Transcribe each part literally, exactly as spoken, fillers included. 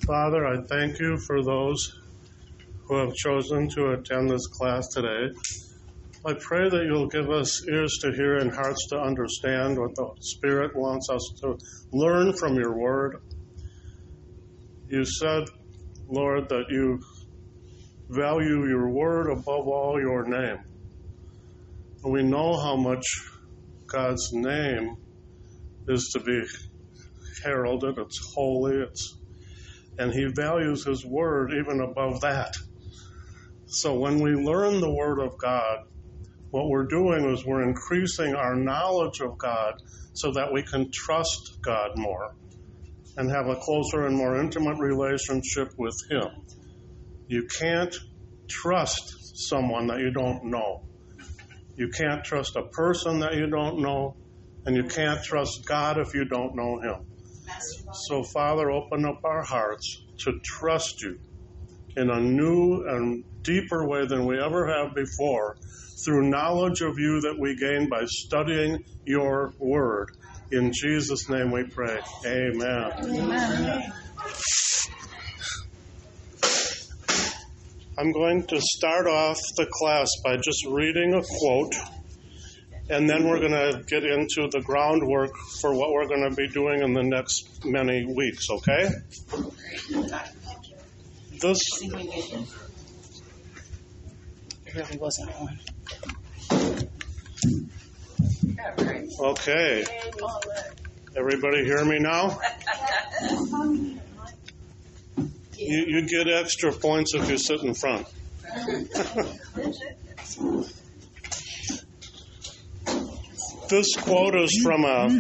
Father, I thank you for those who have chosen to attend this class today. I pray that you'll give us ears to hear and hearts to understand what the Spirit wants us to learn from your word. You said, Lord, that you value your word above all your name. And we know how much God's name is to be heralded. It's holy. It's and he values his word even above that. So when we learn the word of God, what we're doing is we're increasing our knowledge of God so that we can trust God more and have a closer and more intimate relationship with him. You can't trust someone that you don't know. You can't trust a person that you don't know, and you can't trust God if you don't know him. So, Father, open up our hearts to trust you in a new and deeper way than we ever have before through knowledge of you that we gain by studying your word. In Jesus' name we pray. Amen. Amen. I'm going to start off the class by just reading a quote, and then we're going to get into the groundwork for what we're going to be doing in the next many weeks, okay? This It really wasn't on. Okay. Everybody hear me now? You, you get extra points if you sit in front. This quote is from a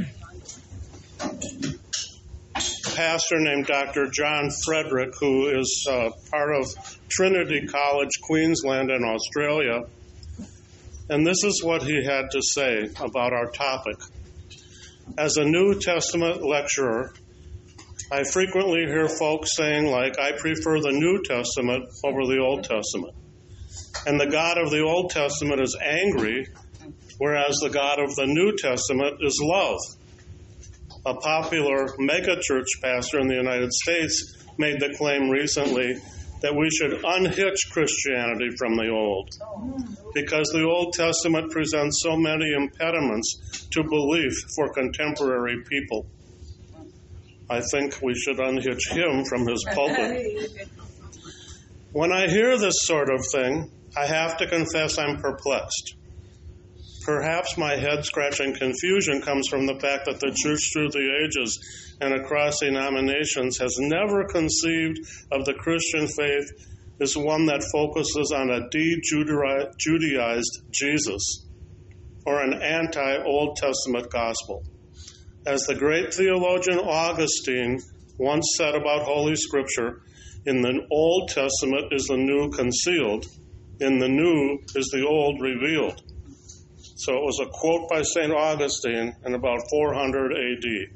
pastor named Doctor John Frederick, who is uh, part of Trinity College, Queensland in Australia. And this is what he had to say about our topic. As a New Testament lecturer, I frequently hear folks saying, like, I prefer the New Testament over the Old Testament. And the God of the Old Testament is angry, whereas the God of the New Testament is love. A popular megachurch pastor in the United States made the claim recently that we should unhitch Christianity from the Old, because the Old Testament presents so many impediments to belief for contemporary people. I think we should unhitch him from his pulpit. When I hear this sort of thing, I have to confess I'm perplexed. Perhaps my head-scratching confusion comes from the fact that the church through the ages and across denominations has never conceived of the Christian faith as one that focuses on a de-Judaized Jesus or an anti-Old Testament gospel. As the great theologian Augustine once said about Holy Scripture, in the Old Testament is the new concealed, in the new is the old revealed. So it was a quote by Saint Augustine in about four hundred A D.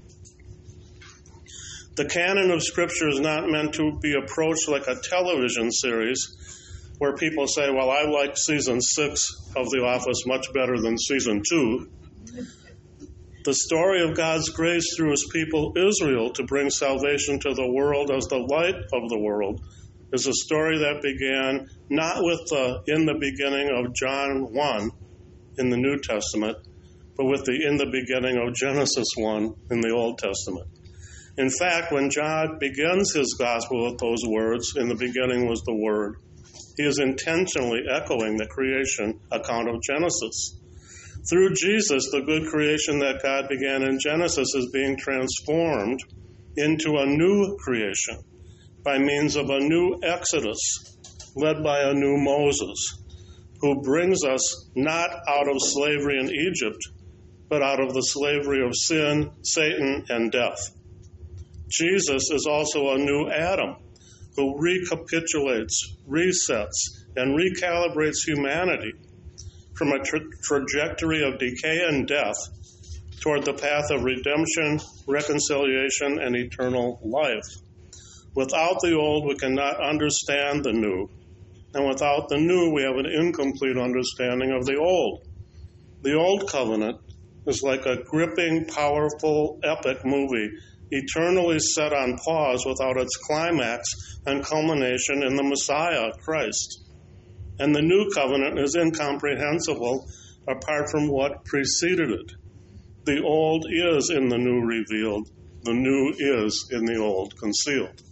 The canon of Scripture is not meant to be approached like a television series where people say, well, I like season six of The Office much better than season two. The story of God's grace through his people Israel to bring salvation to the world as the light of the world is a story that began not with the in the beginning of John one in the New Testament, but with the in the beginning of Genesis one in the Old Testament. In fact, when John begins his gospel with those words, in the beginning was the Word, he is intentionally echoing the creation account of Genesis. Through Jesus, the good creation that God began in Genesis is being transformed into a new creation by means of a new Exodus led by a new Moses, who brings us not out of slavery in Egypt, but out of the slavery of sin, Satan, and death. Jesus is also a new Adam, who recapitulates, resets, and recalibrates humanity from a tra- trajectory of decay and death toward the path of redemption, reconciliation, and eternal life. Without the old, we cannot understand the new. And without the new, we have an incomplete understanding of the old. The old covenant is like a gripping, powerful, epic movie eternally set on pause without its climax and culmination in the Messiah, Christ. And the new covenant is incomprehensible apart from what preceded it. The old is in the new revealed. The new is in the old concealed.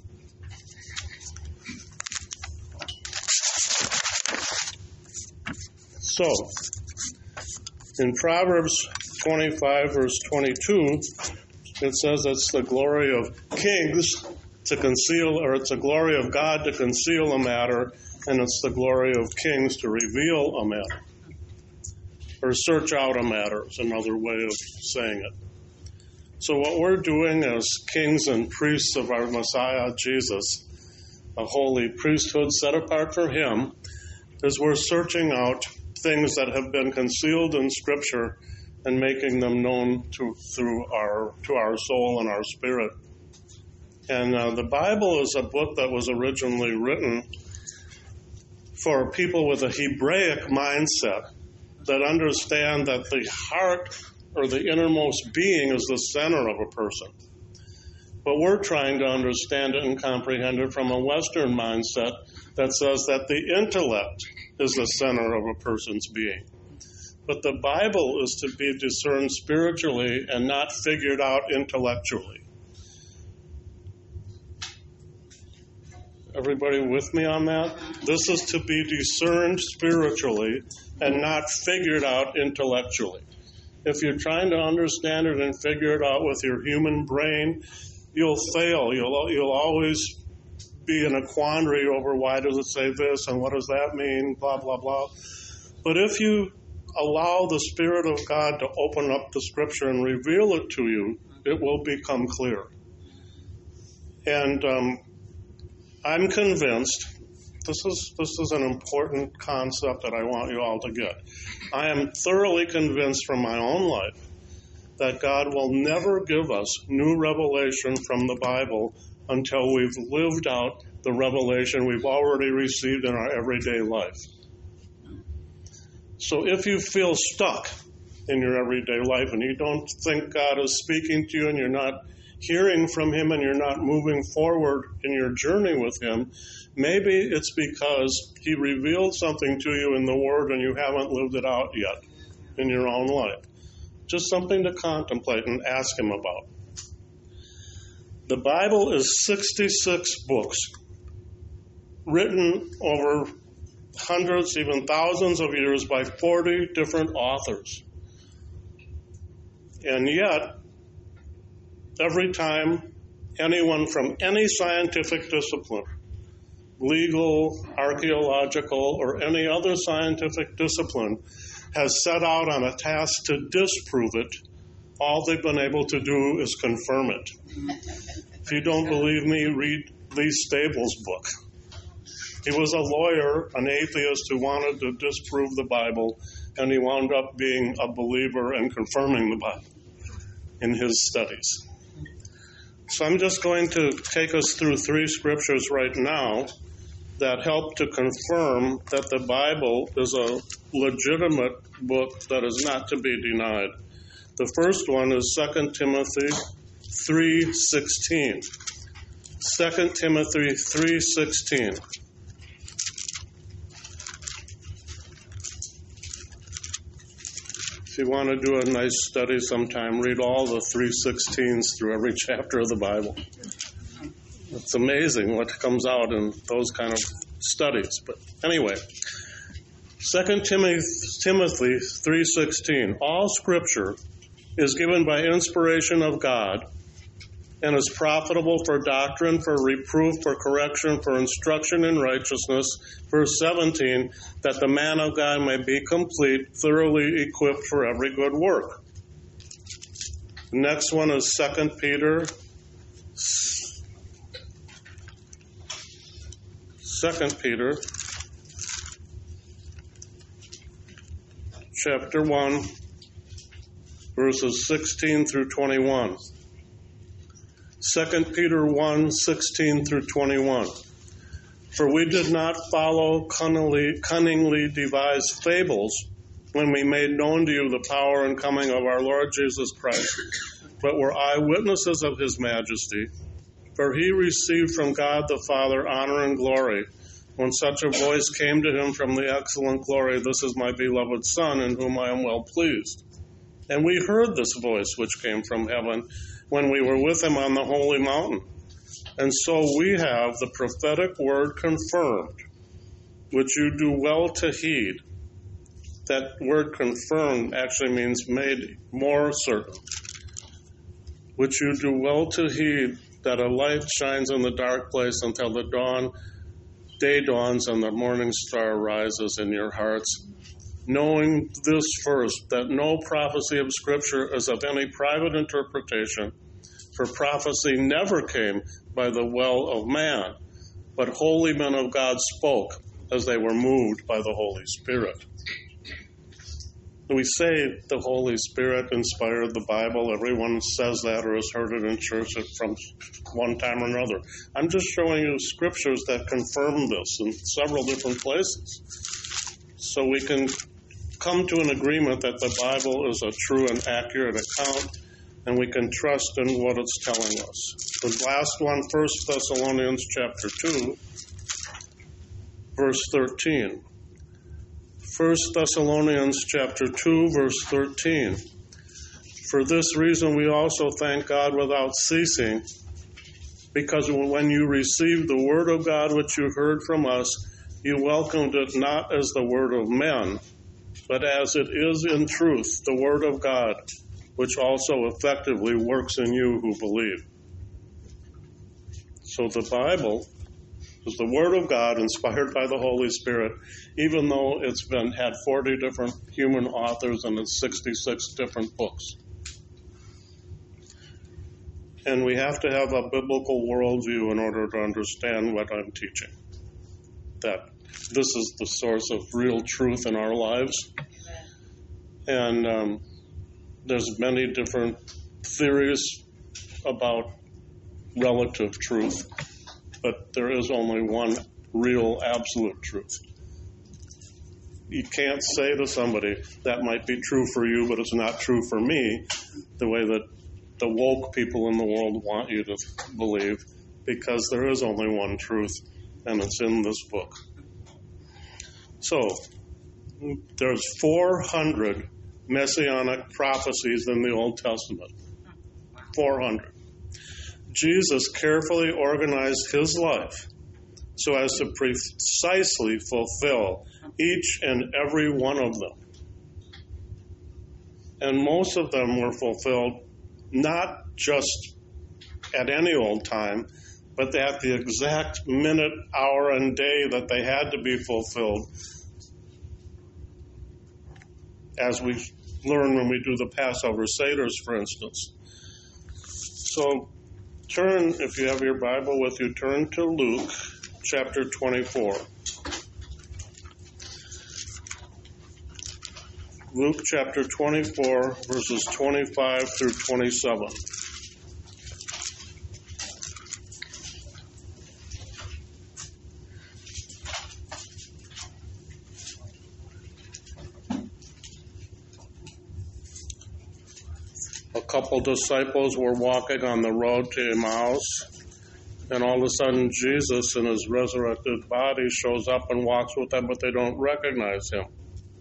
So, in Proverbs twenty-five, verse twenty-two, it says it's the glory of kings to conceal, or it's the glory of God to conceal a matter, and it's the glory of kings to reveal a matter. Or search out a matter is another way of saying it. So what we're doing as kings and priests of our Messiah, Jesus, a holy priesthood set apart for him, is we're searching out things that have been concealed in Scripture and making them known to through our to our soul and our spirit. And uh, the Bible is a book that was originally written for people with a Hebraic mindset that understand that the heart or the innermost being is the center of a person. But we're trying to understand it and comprehend it from a Western mindset that says that the intellect is the center of a person's being. But the Bible is to be discerned spiritually and not figured out intellectually. Everybody with me on that? This is to be discerned spiritually and not figured out intellectually. If you're trying to understand it and figure it out with your human brain, you'll fail. You'll you'll always be in a quandary over why does it say this and what does that mean, blah, blah, blah. But if you allow the Spirit of God to open up the Scripture and reveal it to you, it will become clear. And um, I'm convinced, this is this is an important concept that I want you all to get. I am thoroughly convinced from my own life that God will never give us new revelation from the Bible until we've lived out the revelation we've already received in our everyday life. So if you feel stuck in your everyday life and you don't think God is speaking to you and you're not hearing from him and you're not moving forward in your journey with him, maybe it's because he revealed something to you in the Word and you haven't lived it out yet in your own life. Just something to contemplate and ask him about. The Bible is sixty-six books written over hundreds, even thousands of years by forty different authors. And yet, every time anyone from any scientific discipline, legal, archaeological, or any other scientific discipline, has set out on a task to disprove it, all they've been able to do is confirm it. If you don't believe me, read Lee Stable's book. He was a lawyer, an atheist who wanted to disprove the Bible, and he wound up being a believer and confirming the Bible in his studies. So I'm just going to take us through three scriptures right now that help to confirm that the Bible is a legitimate book that is not to be denied. The first one is Second Timothy three sixteen. Second Timothy three sixteen. If you want to do a nice study sometime, read all the three sixteens through every chapter of the Bible. It's amazing what comes out in those kind of studies. But anyway, Second Timothy three sixteen. All Scripture is given by inspiration of God and is profitable for doctrine, for reproof, for correction, for instruction in righteousness. Verse seventeen, that the man of God may be complete, thoroughly equipped for every good work. The next one is Second Peter. Second Peter, chapter one, verses sixteen through twenty-one. Second Peter one, sixteen through twenty-one. For we did not follow cunningly, cunningly devised fables when we made known to you the power and coming of our Lord Jesus Christ, but were eyewitnesses of his majesty. For he received from God the Father honor and glory, when such a voice came to him from the excellent glory, "This is my beloved Son, in whom I am well pleased." And we heard this voice which came from heaven when we were with him on the holy mountain. And so we have the prophetic word confirmed, which you do well to heed. That word confirmed actually means made more certain. Which you do well to heed, that a light shines in the dark place until the dawn, day dawns and the morning star rises in your hearts. Knowing this first, that no prophecy of Scripture is of any private interpretation, for prophecy never came by the will of man, but holy men of God spoke as they were moved by the Holy Spirit. We say the Holy Spirit inspired the Bible. Everyone says that or has heard it in church from one time or another. I'm just showing you scriptures that confirm this in several different places. So we can come to an agreement that the Bible is a true and accurate account, and we can trust in what it's telling us. The last one, First Thessalonians chapter two, verse thirteen. First Thessalonians chapter two, verse thirteen. For this reason we also thank God without ceasing, because when you received the word of God which you heard from us, you welcomed it not as the word of men, but as it is in truth, the word of God, which also effectively works in you who believe. So the Bible is the Word of God inspired by the Holy Spirit, even though it's been had forty different human authors and it's sixty-six different books. And we have to have a biblical worldview in order to understand what I'm teaching. That this is the source of real truth in our lives. And um, there's many different theories about relative truth, but there is only one real absolute truth. You can't say to somebody, that might be true for you, but it's not true for me, the way that the woke people in the world want you to believe, because there is only one truth, and it's in this book. So, there's four hundred messianic prophecies in the Old Testament. four hundred. Jesus carefully organized his life so as to precisely fulfill each and every one of them. And most of them were fulfilled not just at any old time, but at the exact minute, hour, and day that they had to be fulfilled, as we learn when we do the Passover Seders, for instance. So turn, if you have your Bible with you, turn to Luke chapter twenty-four. Luke chapter twenty-four, verses twenty-five through twenty-seven. A couple disciples were walking on the road to Emmaus, and all of a sudden Jesus in his resurrected body shows up and walks with them, but they don't recognize him.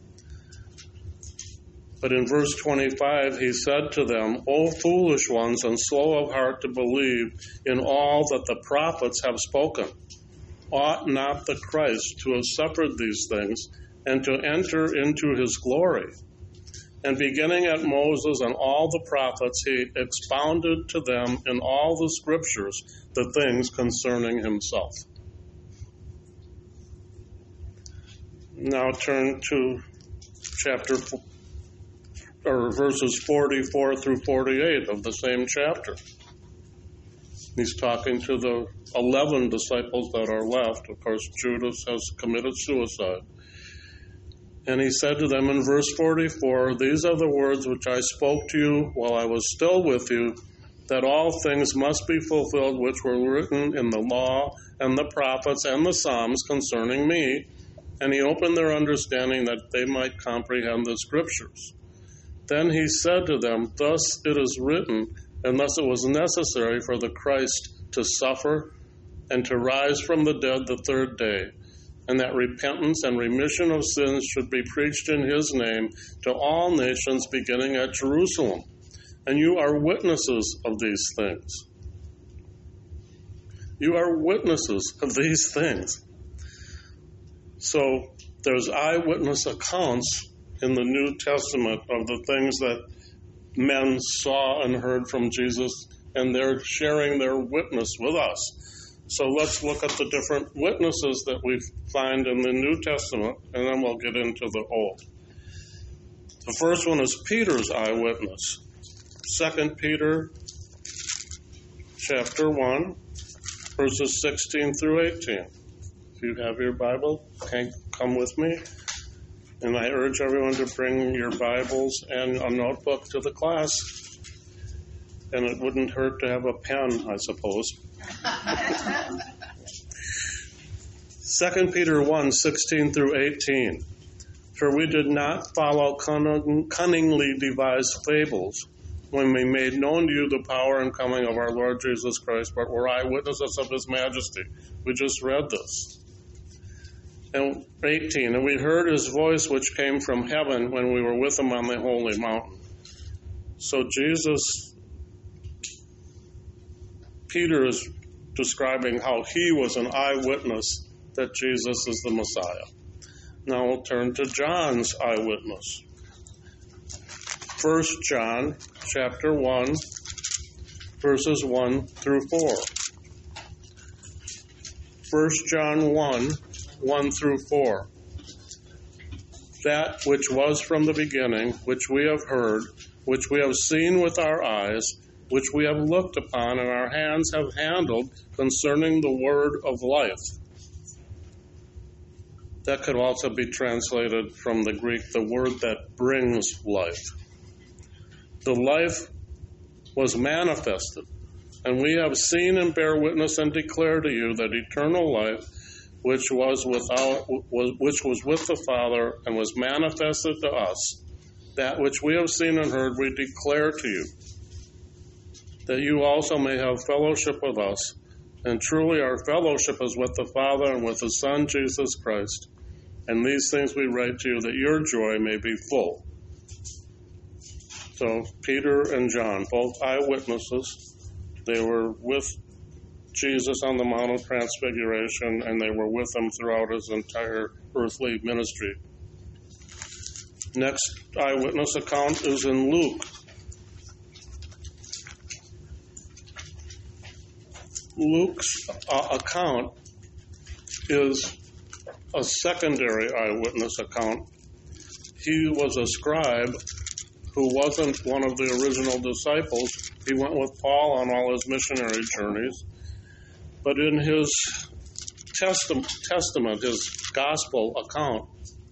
But in verse twenty-five, he said to them, O foolish ones, and slow of heart to believe in all that the prophets have spoken. Ought not the Christ to have suffered these things and to enter into his glory? And beginning at Moses and all the prophets, he expounded to them in all the scriptures the things concerning himself. Now turn to chapter four. Or verses forty-four through forty-eight of the same chapter. He's talking to the eleven disciples that are left. Of course, Judas has committed suicide. And he said to them in verse forty-four, These are the words which I spoke to you while I was still with you, that all things must be fulfilled which were written in the law and the prophets and the Psalms concerning me. and he opened their understanding that they might comprehend the Scriptures. Then he said to them, "Thus it is written, and thus it was necessary for the Christ to suffer and to rise from the dead the third day, and that repentance and remission of sins should be preached in his name to all nations beginning at Jerusalem. And you are witnesses of these things." You are witnesses of these things. So there's eyewitness accounts in the New Testament of the things that men saw and heard from Jesus, and they're sharing their witness with us. So let's look at the different witnesses that we find in the New Testament, and then we'll get into the Old. The first one is Peter's eyewitness. Second Peter chapter one, verses sixteen through eighteen. If you have your Bible, come with me. And I urge everyone to bring your Bibles and a notebook to the class. And it wouldn't hurt to have a pen, I suppose. Second Peter one, sixteen through eighteen. For we did not follow cunning, cunningly devised fables when we made known to you the power and coming of our Lord Jesus Christ, but were eyewitnesses of his majesty. We just read this. And eighteen, and we heard his voice which came from heaven when we were with him on the holy mountain. So Jesus, Peter is describing how he was an eyewitness that Jesus is the Messiah. Now we'll turn to John's eyewitness. First John chapter one, verses one through four. First John one, one through four. That which was from the beginning, which we have heard, which we have seen with our eyes, which we have looked upon and our hands have handled concerning the word of life. That could also be translated from the Greek, the word that brings life. The life was manifested, and we have seen and bear witness and declare to you that eternal life, which was without, was, which was with the Father and was manifested to us, that which we have seen and heard, we declare to you, that you also may have fellowship with us. And truly our fellowship is with the Father and with His Son, Jesus Christ. And these things we write to you, that your joy may be full. So Peter and John, both eyewitnesses, they were with Jesus on the Mount of Transfiguration, and they were with him throughout his entire earthly ministry. Next eyewitness account is in Luke. Luke's uh, account is a secondary eyewitness account. He was a scribe who wasn't one of the original disciples. He went with Paul on all his missionary journeys. But in his testament, his gospel account,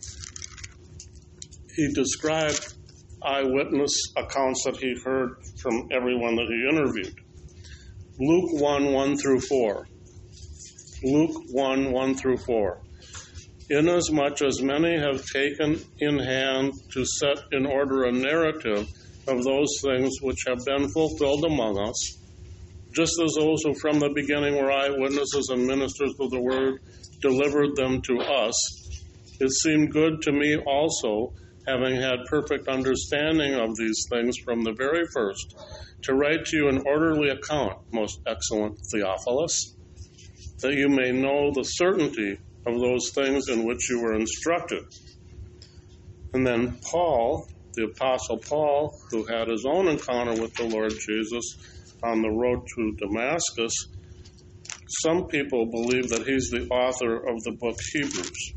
he described eyewitness accounts that he heard from everyone that he interviewed. Luke one, one through four. Luke one, one through four. Inasmuch as many have taken in hand to set in order a narrative of those things which have been fulfilled among us, just as those who from the beginning were eyewitnesses and ministers of the word delivered them to us, it seemed good to me also, having had perfect understanding of these things from the very first, to write to you an orderly account, most excellent Theophilus, that you may know the certainty of those things in which you were instructed. And then Paul, the Apostle Paul, who had his own encounter with the Lord Jesus on the road to Damascus, some people believe that he's the author of the book Hebrews.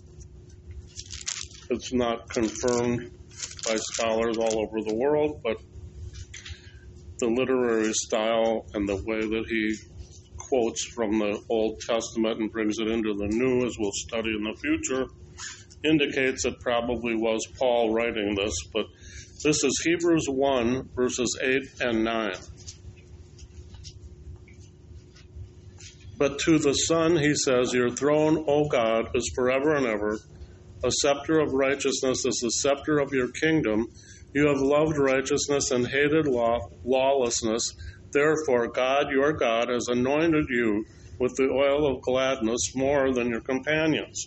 It's not confirmed by scholars all over the world, but the literary style and the way that he quotes from the Old Testament and brings it into the New, as we'll study in the future, indicates it probably was Paul writing this. But this is Hebrews one, verses eight and nine. But to the Son he says, your throne, O God, is forever and ever. A scepter of righteousness is the scepter of your kingdom. You have loved righteousness and hated law, lawlessness. Therefore, God, your God, has anointed you with the oil of gladness more than your companions.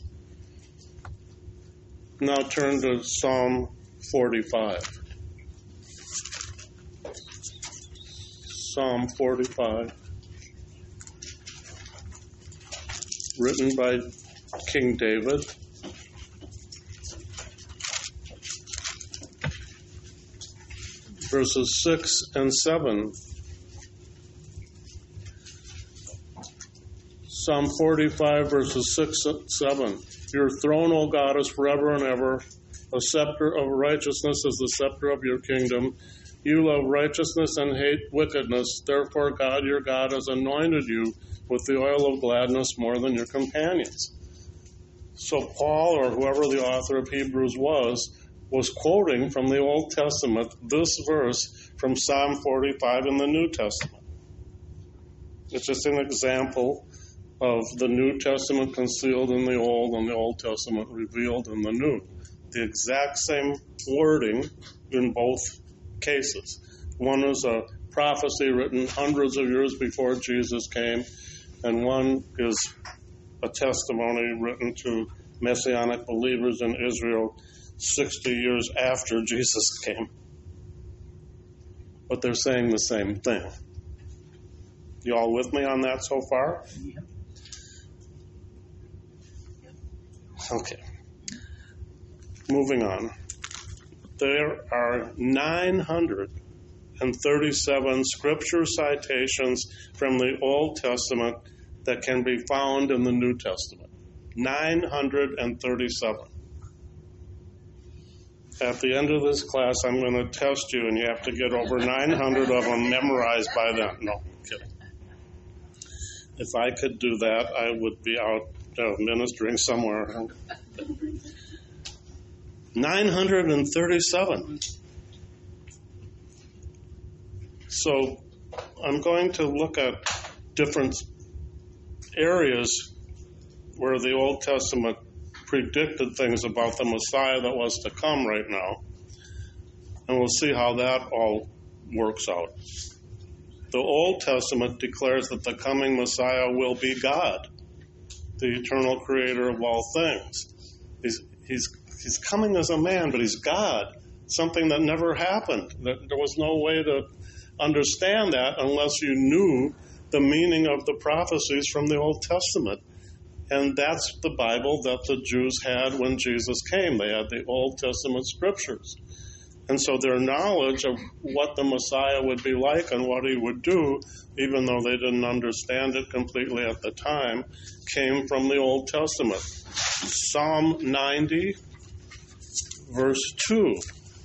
Now turn to Psalm forty-five. Psalm forty-five, written by King David. Verses six and seven. Psalm forty-five, verses six and seven. Your throne, O God, is forever and ever. A scepter of righteousness is the scepter of your kingdom. You love righteousness and hate wickedness. Therefore, God, your God, has anointed you with the oil of gladness more than your companions. So Paul, or whoever the author of Hebrews was, was quoting from the Old Testament this verse from Psalm forty-five in the New Testament. It's just an example of the New Testament concealed in the Old and the Old Testament revealed in the New. The exact same wording in both cases. One is a prophecy written hundreds of years before Jesus came, and one is a testimony written to Messianic believers in Israel sixty years after Jesus came. But they're saying the same thing. You all with me on that so far? Yeah. Okay. Moving on. There are nine hundred thirty-seven scripture citations from the Old Testament that can be found in the New Testament. nine hundred thirty-seven. At the end of this class, I'm going to test you, and you have to get over nine hundred of them memorized by then. No, I'm kidding. If I could do that, I would be out uh, ministering somewhere. nine hundred thirty-seven. So I'm going to look at different areas where the Old Testament predicted things about the Messiah that was to come right now. And we'll see how that all works out. The Old Testament declares that the coming Messiah will be God, the eternal creator of all things. He's, he's, he's coming as a man, but he's God, something that never happened. There was no way to understand that unless you knew the meaning of the prophecies from the Old Testament. And that's the Bible that the Jews had when Jesus came. They had the Old Testament scriptures. And so their knowledge of what the Messiah would be like and what he would do, even though they didn't understand it completely at the time, came from the Old Testament. Psalm ninety, verse two.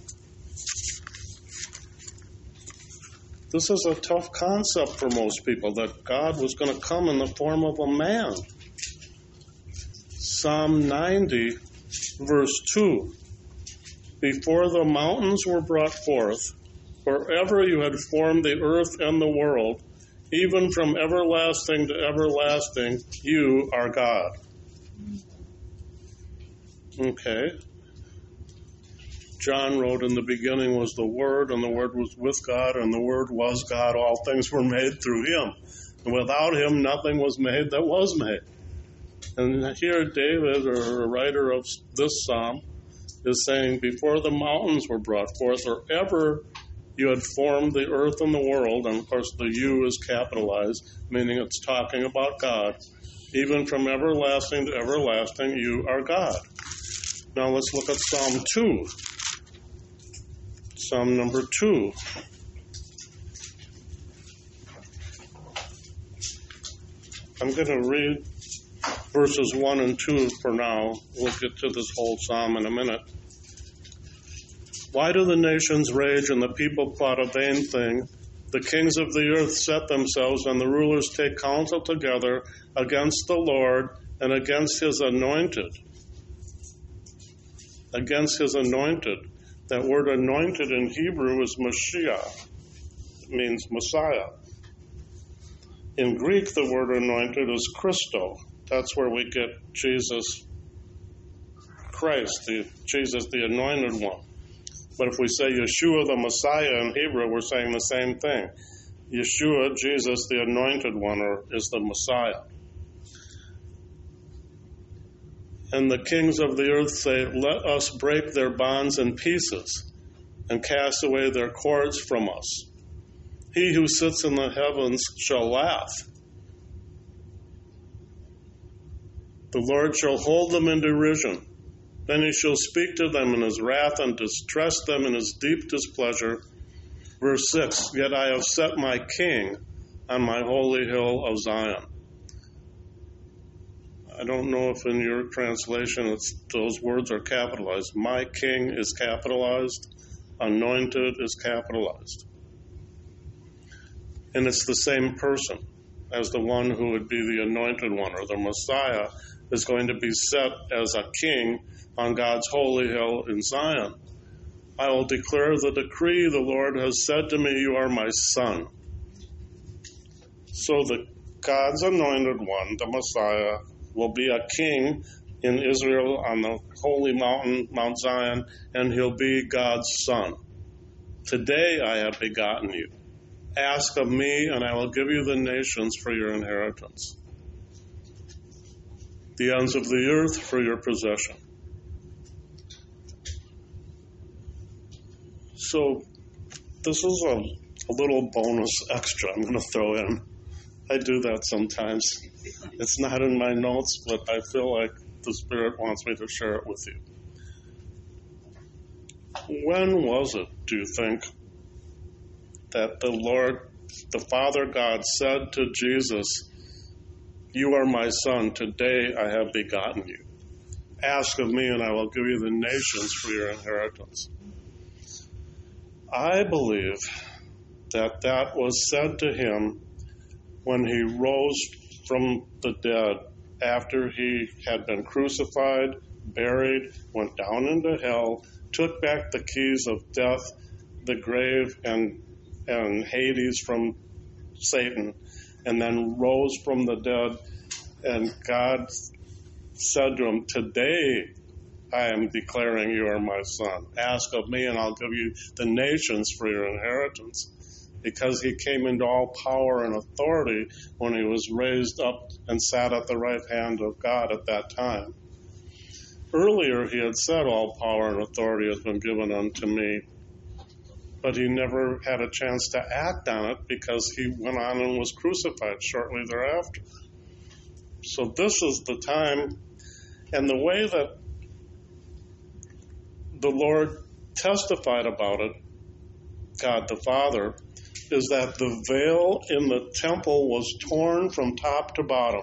This is a tough concept for most people, that God was going to come in the form of a man. Psalm ninety, verse two. Before the mountains were brought forth, wherever you had formed the earth and the world, even from everlasting to everlasting, you are God. Okay. John wrote, in the beginning was the Word, and the Word was with God, and the Word was God. All things were made through him. And without him, nothing was made that was made. And here David, or a writer of this psalm, is saying, before the mountains were brought forth, or ever you had formed the earth and the world, and of course the you is capitalized, meaning it's talking about God, even from everlasting to everlasting, you are God. Now let's look at Psalm two. Psalm number two. I'm going to read verses one and two for now. We'll get to this whole psalm in a minute. Why do the nations rage and the people plot a vain thing? The kings of the earth set themselves, and the rulers take counsel together against the Lord and against his anointed. Against his anointed. That word anointed in Hebrew is Mashiach. It means Messiah. In Greek, the word anointed is Christo. That's where we get Jesus Christ, the Jesus, the anointed one. But if we say Yeshua, the Messiah in Hebrew, we're saying the same thing. Yeshua, Jesus, the anointed one, or is the Messiah. And the kings of the earth say, let us break their bonds in pieces and cast away their cords from us. He who sits in the heavens shall laugh. The Lord shall hold them in derision. Then he shall speak to them in his wrath and distress them in his deep displeasure. Verse six, yet I have set my king on my holy hill of Zion. I don't know if in your translation it's, those words are capitalized. My king is capitalized. Anointed is capitalized. And it's the same person as the one who would be the anointed one, or the Messiah is going to be set as a king on God's holy hill in Zion. I will declare the decree, the Lord has said to me, you are my son. So the God's anointed one, the Messiah, will be a king in Israel on the holy mountain, Mount Zion, and he'll be God's son. Today I have begotten you. Ask of me, and I will give you the nations for your inheritance, the ends of the earth for your possession. So this is a, a little bonus extra I'm going to throw in. I do that sometimes. It's not in my notes, but I feel like the Spirit wants me to share it with you. When was it, do you think, that the Lord, the Father God, said to Jesus, you are my son, today I have begotten you. Ask of me and I will give you the nations for your inheritance. I believe that that was said to him when he rose from the dead after he had been crucified, buried, went down into hell, took back the keys of death, the grave, and, and Hades from Satan, and then rose from the dead, and God said to him, today I am declaring you are my son. Ask of me and I'll give you the nations for your inheritance. Because he came into all power and authority when he was raised up and sat at the right hand of God at that time. Earlier he had said all power and authority has been given unto me, but he never had a chance to act on it because he went on and was crucified shortly thereafter. So this is the time, and the way that the Lord testified about it, God the Father, is that the veil in the temple was torn from top to bottom.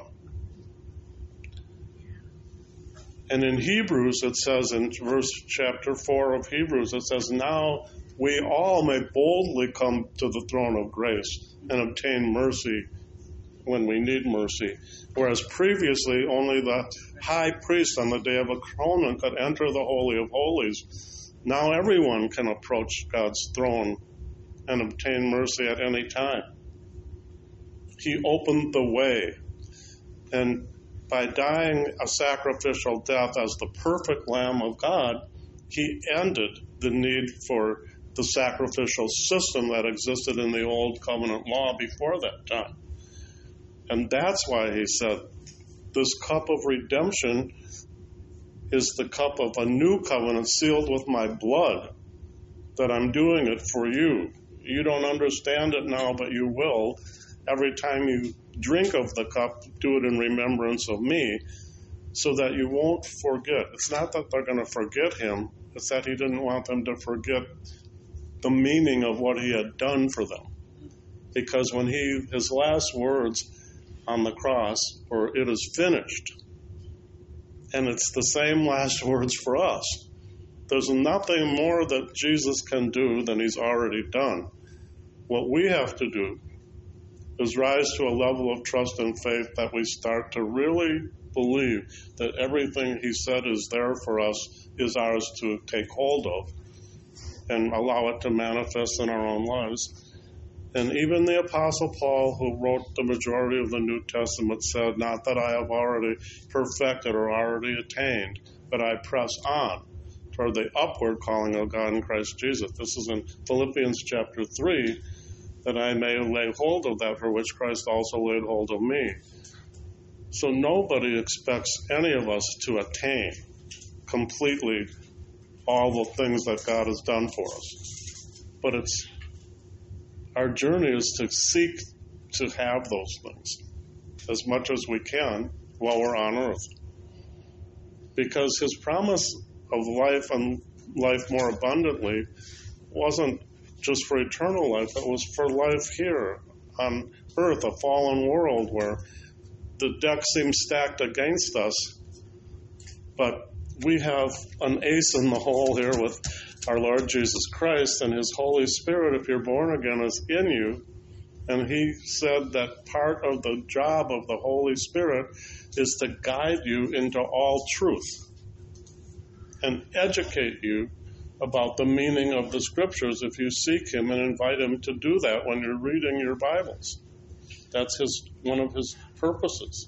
And in Hebrews, it says, in verse chapter four of Hebrews, it says, now we all may boldly come to the throne of grace and obtain mercy when we need mercy. Whereas previously, only the high priest on the Day of Atonement could enter the Holy of Holies. Now everyone can approach God's throne and obtain mercy at any time. He opened the way. And by dying a sacrificial death as the perfect Lamb of God, he ended the need for the sacrificial system that existed in the Old Covenant law before that time. And that's why he said, this cup of redemption is the cup of a new covenant sealed with my blood, that I'm doing it for you. You don't understand it now, but you will. Every time you drink of the cup, do it in remembrance of me, so that you won't forget. It's not that they're going to forget him. It's that he didn't want them to forget the meaning of what he had done for them. Because when he, his last words on the cross were, it is finished. And it's the same last words for us. There's nothing more that Jesus can do than he's already done. What we have to do is rise to a level of trust and faith that we start to really believe that everything he said is there for us is ours to take hold of and allow it to manifest in our own lives. And even the Apostle Paul, who wrote the majority of the New Testament, said, not that I have already perfected or already attained, but I press on toward the upward calling of God in Christ Jesus. This is in Philippians chapter three, that I may lay hold of that for which Christ also laid hold of me. So nobody expects any of us to attain completely all the things that God has done for us. But it's our journey is to seek to have those things as much as we can while we're on earth. Because his promise of life and life more abundantly wasn't just for eternal life, it was for life here on earth, a fallen world where the deck seems stacked against us, but we have an ace in the hole here with our Lord Jesus Christ, and his Holy Spirit, if you're born again, is in you. And he said that part of the job of the Holy Spirit is to guide you into all truth and educate you about the meaning of the Scriptures if you seek him and invite him to do that when you're reading your Bibles. That's his one of his purposes.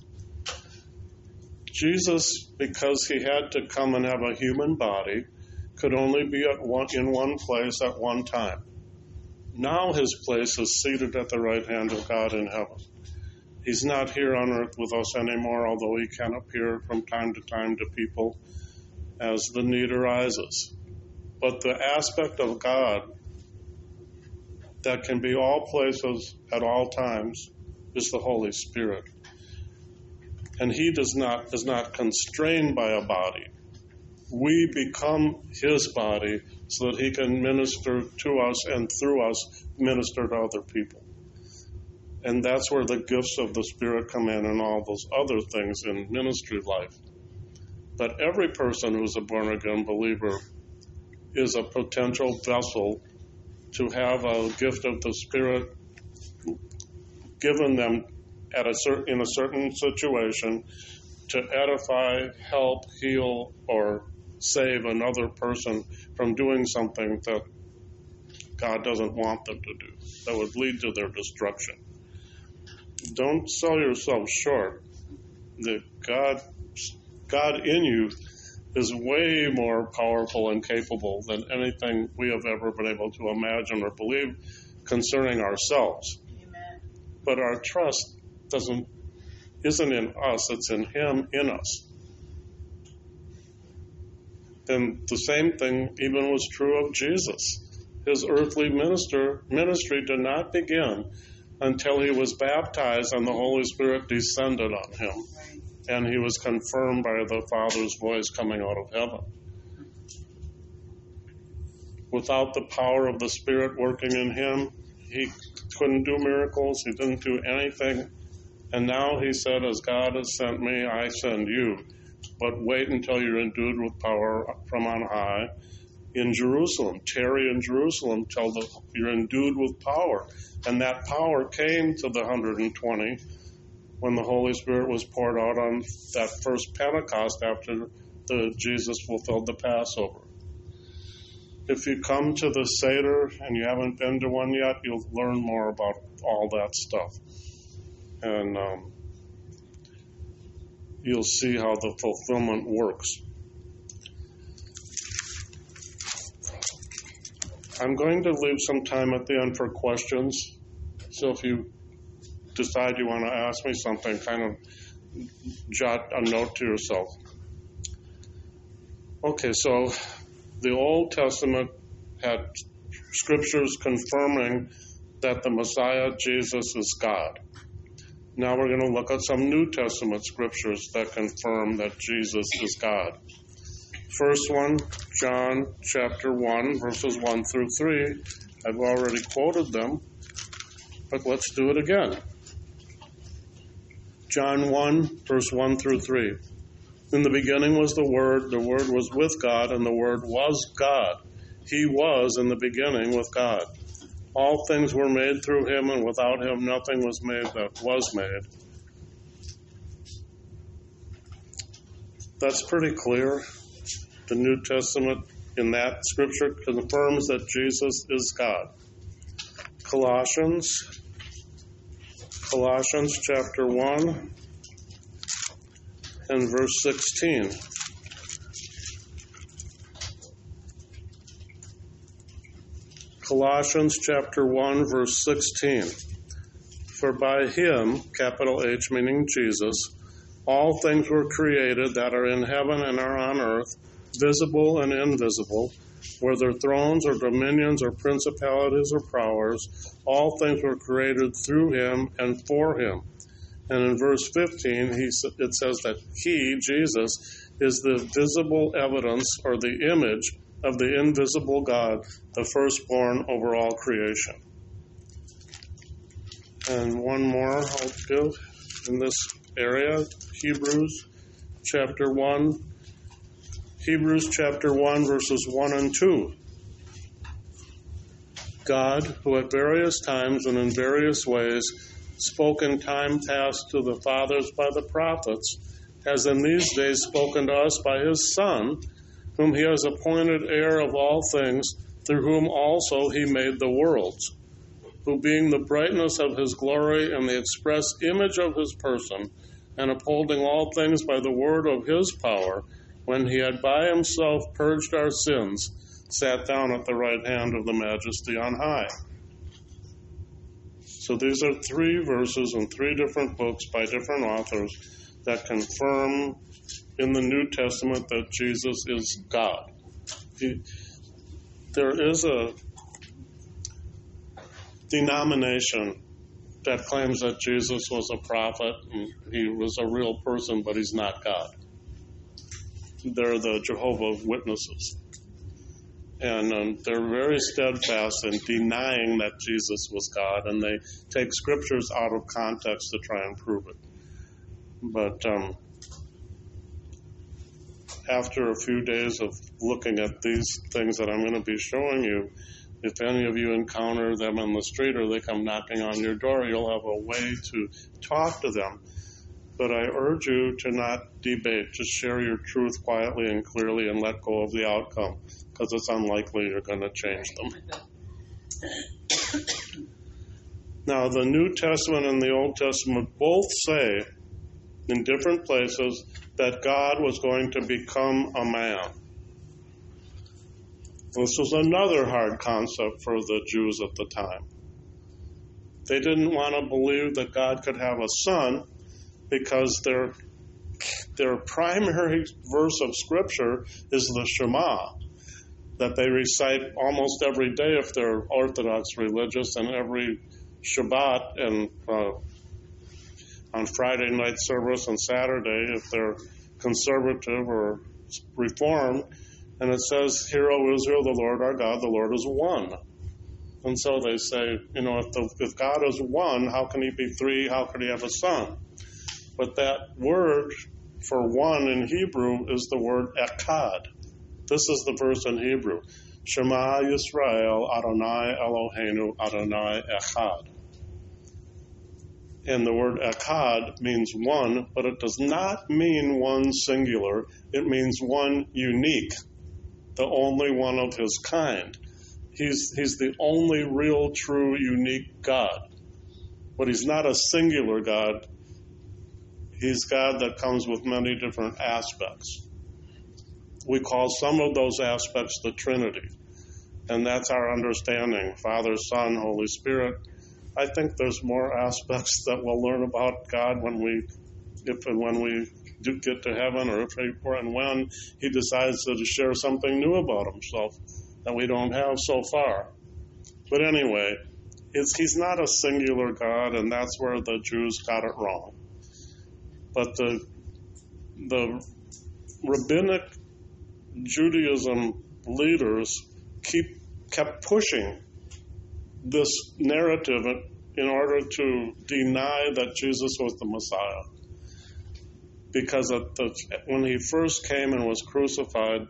Jesus, because he had to come and have a human body, could only be at one, in one place at one time. Now his place is seated at the right hand of God in heaven. He's not here on earth with us anymore, although he can appear from time to time to people as the need arises. But the aspect of God that can be all places at all times is the Holy Spirit. And he does not is not constrained by a body. We become his body so that he can minister to us and through us minister to other people. And that's where the gifts of the Spirit come in and all those other things in ministry life. But every person who's a born-again believer is a potential vessel to have a gift of the Spirit given them at a cer- in a certain situation to edify, help, heal, or save another person from doing something that God doesn't want them to do, that would lead to their destruction. Don't sell yourself short. That God, God in you is way more powerful and capable than anything we have ever been able to imagine or believe concerning ourselves. Amen. But our trust doesn't isn't in us, it's in him in us. And the same thing even was true of Jesus. His earthly minister ministry did not begin until he was baptized and the Holy Spirit descended on him. And he was confirmed by the Father's voice coming out of heaven. Without the power of the Spirit working in him, he couldn't do miracles, he didn't do anything. And now he said, as God has sent me, I send you. But wait until you're endued with power from on high in Jerusalem. Tarry in Jerusalem till the, you're endued with power. And that power came to the one hundred twenty when the Holy Spirit was poured out on that first Pentecost after the Jesus fulfilled the Passover. If you come to the Seder and you haven't been to one yet, you'll learn more about all that stuff. And um, you'll see how the fulfillment works. I'm going to leave some time at the end for questions. So if you decide you want to ask me something, kind of jot a note to yourself. Okay, so the Old Testament had scriptures confirming that the Messiah, Jesus, is God. Now we're going to look at some New Testament scriptures that confirm that Jesus is God. First one, John chapter one, verses one through three. I've already quoted them, but let's do it again. John one, verse one through three. In the beginning was the Word, the Word was with God, and the Word was God. He was in the beginning with God. All things were made through him, and without him nothing was made that was made. That's pretty clear. The New Testament in that scripture confirms that Jesus is God. Colossians, Colossians chapter one and verse sixteen. Colossians chapter one, verse sixteen. For by him, capital H meaning Jesus, all things were created that are in heaven and are on earth, visible and invisible, whether thrones or dominions or principalities or powers, all things were created through him and for him. And in verse fifteen, he, it says that he, Jesus, is the visible evidence or the image of the invisible God, the firstborn over all creation. And one more I'll give in this area, Hebrews chapter one. Hebrews chapter one, verses one and two. God, who at various times and in various ways spoke in time past to the fathers by the prophets, has in these days spoken to us by his Son, whom he has appointed heir of all things, through whom also he made the worlds, who being the brightness of his glory and the express image of his person, and upholding all things by the word of his power, when he had by himself purged our sins, sat down at the right hand of the Majesty on high. So these are three verses in three different books by different authors that confirm in the New Testament that Jesus is God. He, there is a denomination that claims that Jesus was a prophet and he was a real person, but he's not God. They're the Jehovah's Witnesses. And um, they're very steadfast in denying that Jesus was God, and they take scriptures out of context to try and prove it. But um, after a few days of looking at these things that I'm going to be showing you, if any of you encounter them on the street or they come knocking on your door, you'll have a way to talk to them. But I urge you to not debate. Just share your truth quietly and clearly and let go of the outcome, because it's unlikely you're going to change them. Now, the New Testament and the Old Testament both say in different places that God was going to become a man. This was another hard concept for the Jews at the time. They didn't want to believe that God could have a son because their their primary verse of Scripture is the Shema, that they recite almost every day if they're Orthodox religious, and every Shabbat and uh, on Friday night service and Saturday if they're conservative or Reformed. And it says, "Hear, O Israel, the Lord our God, the Lord is one." And so they say, you know, if, the, if God is one, how can he be three? How could he have a son? But that word for one in Hebrew is the word echad. This is the verse in Hebrew. Shema Yisrael, Adonai Eloheinu, Adonai Echad. And the word echad means one, but it does not mean one singular. It means one unique, the only one of his kind. He's, he's the only real, true, unique God. But he's not a singular God. He's God that comes with many different aspects. We call some of those aspects the Trinity. And that's our understanding, Father, Son, Holy Spirit. I think there's more aspects that we'll learn about God when we, if and when we do get to heaven, or if he, or and when he decides to share something new about himself that we don't have so far. But anyway, it's, he's not a singular God, and that's where the Jews got it wrong. But the the rabbinic Judaism leaders keep kept pushing this narrative in order to deny that Jesus was the Messiah. Because at the, when he first came and was crucified,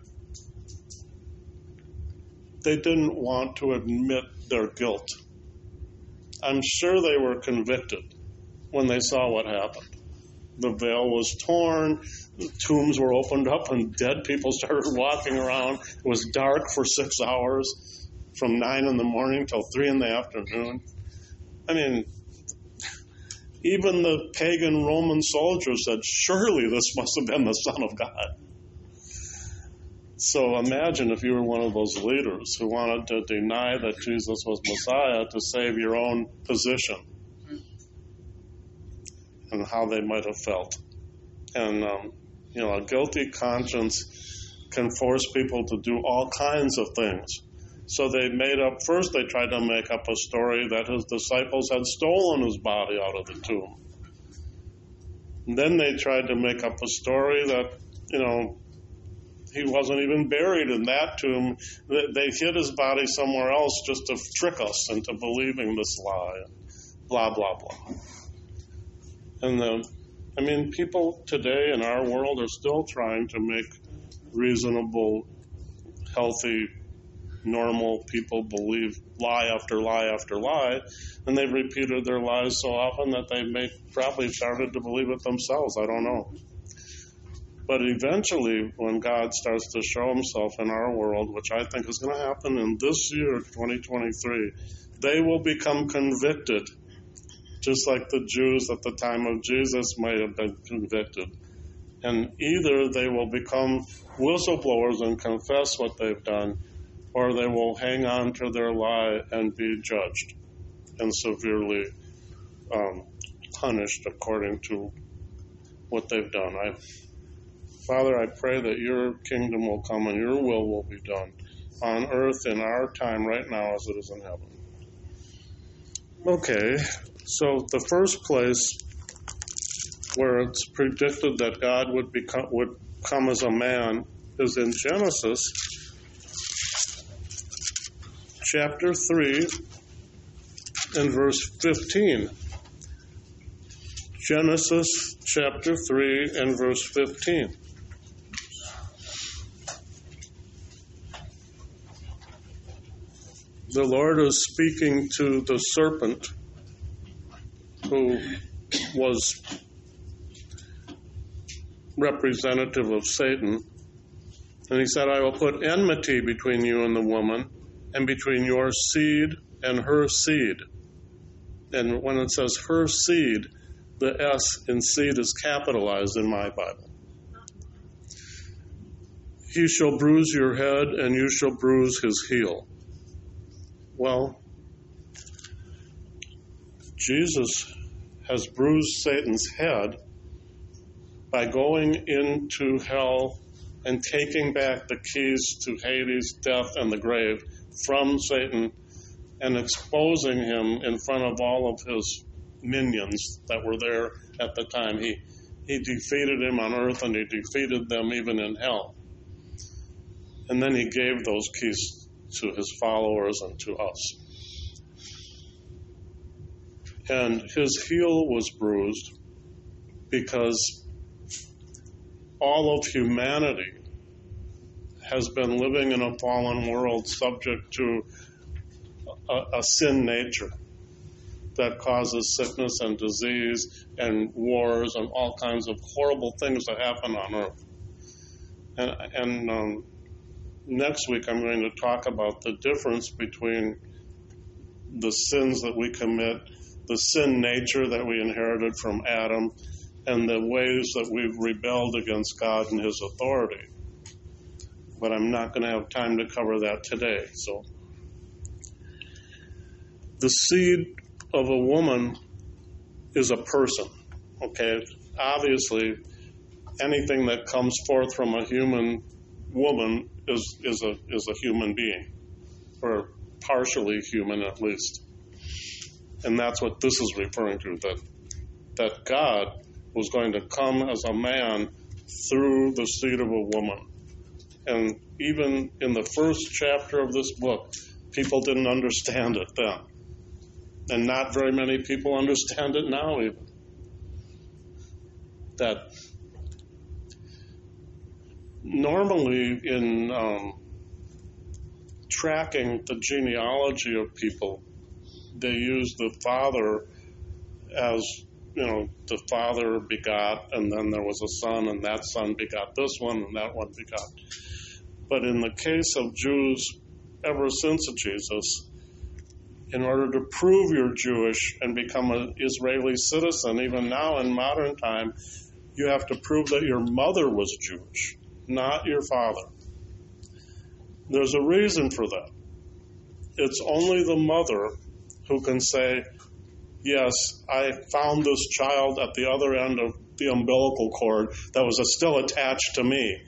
they didn't want to admit their guilt. I'm sure they were convicted when they saw what happened. The veil was torn, the tombs were opened up, and dead people started walking around. It was dark for six hours. from nine in the morning till three in the afternoon. I mean, even the pagan Roman soldiers said, surely this must have been the Son of God. So imagine if you were one of those leaders who wanted to deny that Jesus was Messiah to save your own position, and how they might have felt. And, um, you know, a guilty conscience can force people to do all kinds of things. So they made up, first they tried to make up a story that his disciples had stolen his body out of the tomb. And then they tried to make up a story that, you know, he wasn't even buried in that tomb. They hid his body somewhere else just to trick us into believing this lie. Blah, blah, blah. And the, I mean, people today in our world are still trying to make reasonable, healthy, normal people believe lie after lie after lie, and they've repeated their lies so often that they may probably started to believe it themselves. I don't know. But eventually, when God starts to show himself in our world, which I think is going to happen in this year, twenty twenty-three, they will become convicted, just like the Jews at the time of Jesus may have been convicted. And either they will become whistleblowers and confess what they've done, or they will hang on to their lie and be judged and severely um, punished according to what they've done. I, Father, I pray that your kingdom will come and your will will be done on earth in our time right now as it is in heaven. Okay, so the first place where it's predicted that God would become would come as a man is in Genesis chapter three and verse fifteen. Genesis chapter three and verse fifteen. The Lord is speaking to the serpent who was representative of Satan. And he said, I will put enmity between you and the woman, and between your seed and her seed. And when it says her seed, the S in seed is capitalized in my Bible. He shall bruise your head, and you shall bruise his heel. Well, Jesus has bruised Satan's head by going into hell and taking back the keys to Hades, death, and the grave from Satan and exposing him in front of all of his minions that were there at the time. He, he defeated him on earth, and he defeated them even in hell. And then he gave those keys to his followers and to us. And his heel was bruised because all of humanity has been living in a fallen world subject to a, a sin nature that causes sickness and disease and wars and all kinds of horrible things that happen on earth. And, and um, next week I'm going to talk about the difference between the sins that we commit, the sin nature that we inherited from Adam, and the ways that we've rebelled against God and his authority. But I'm not going to have time to cover that today. So, the seed of a woman is a person, okay? Obviously, anything that comes forth from a human woman is, is, a, is a human being, or partially human at least. And that's what this is referring to, that, that God was going to come as a man through the seed of a woman. And even in the first chapter of this book, people didn't understand it then. And not very many people understand it now even. That normally in um, tracking the genealogy of people, they use the father as, you know, the father begot, and then there was a son, and that son begot this one, and that one begot. But in the case of Jews ever since Jesus, in order to prove you're Jewish and become an Israeli citizen, even now in modern time, you have to prove that your mother was Jewish, not your father. There's a reason for that. It's only the mother who can say, yes, I found this child at the other end of the umbilical cord that was still attached to me.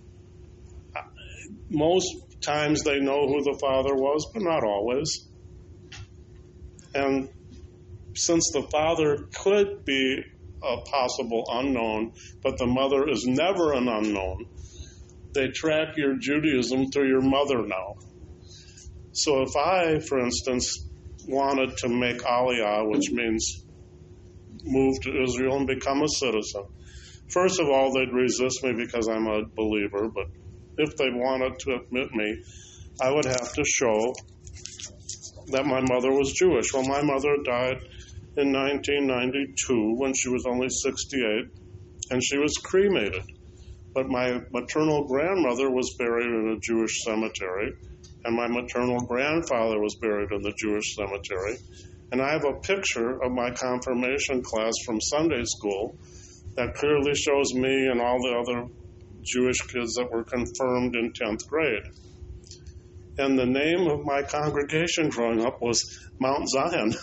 Most times they know who the father was, but not always. And since the father could be a possible unknown, but the mother is never an unknown, they track your Judaism through your mother now. So if I, for instance, wanted to make Aliyah, which means move to Israel and become a citizen, first of all, they'd resist me because I'm a believer, but if they wanted to admit me, I would have to show that my mother was Jewish. Well, my mother died in nineteen ninety-two when she was only sixty-eight, and she was cremated. But my maternal grandmother was buried in a Jewish cemetery, and my maternal grandfather was buried in the Jewish cemetery. And I have a picture of my confirmation class from Sunday school that clearly shows me and all the other Jewish kids that were confirmed in tenth grade. And the name of my congregation growing up was Mount Zion.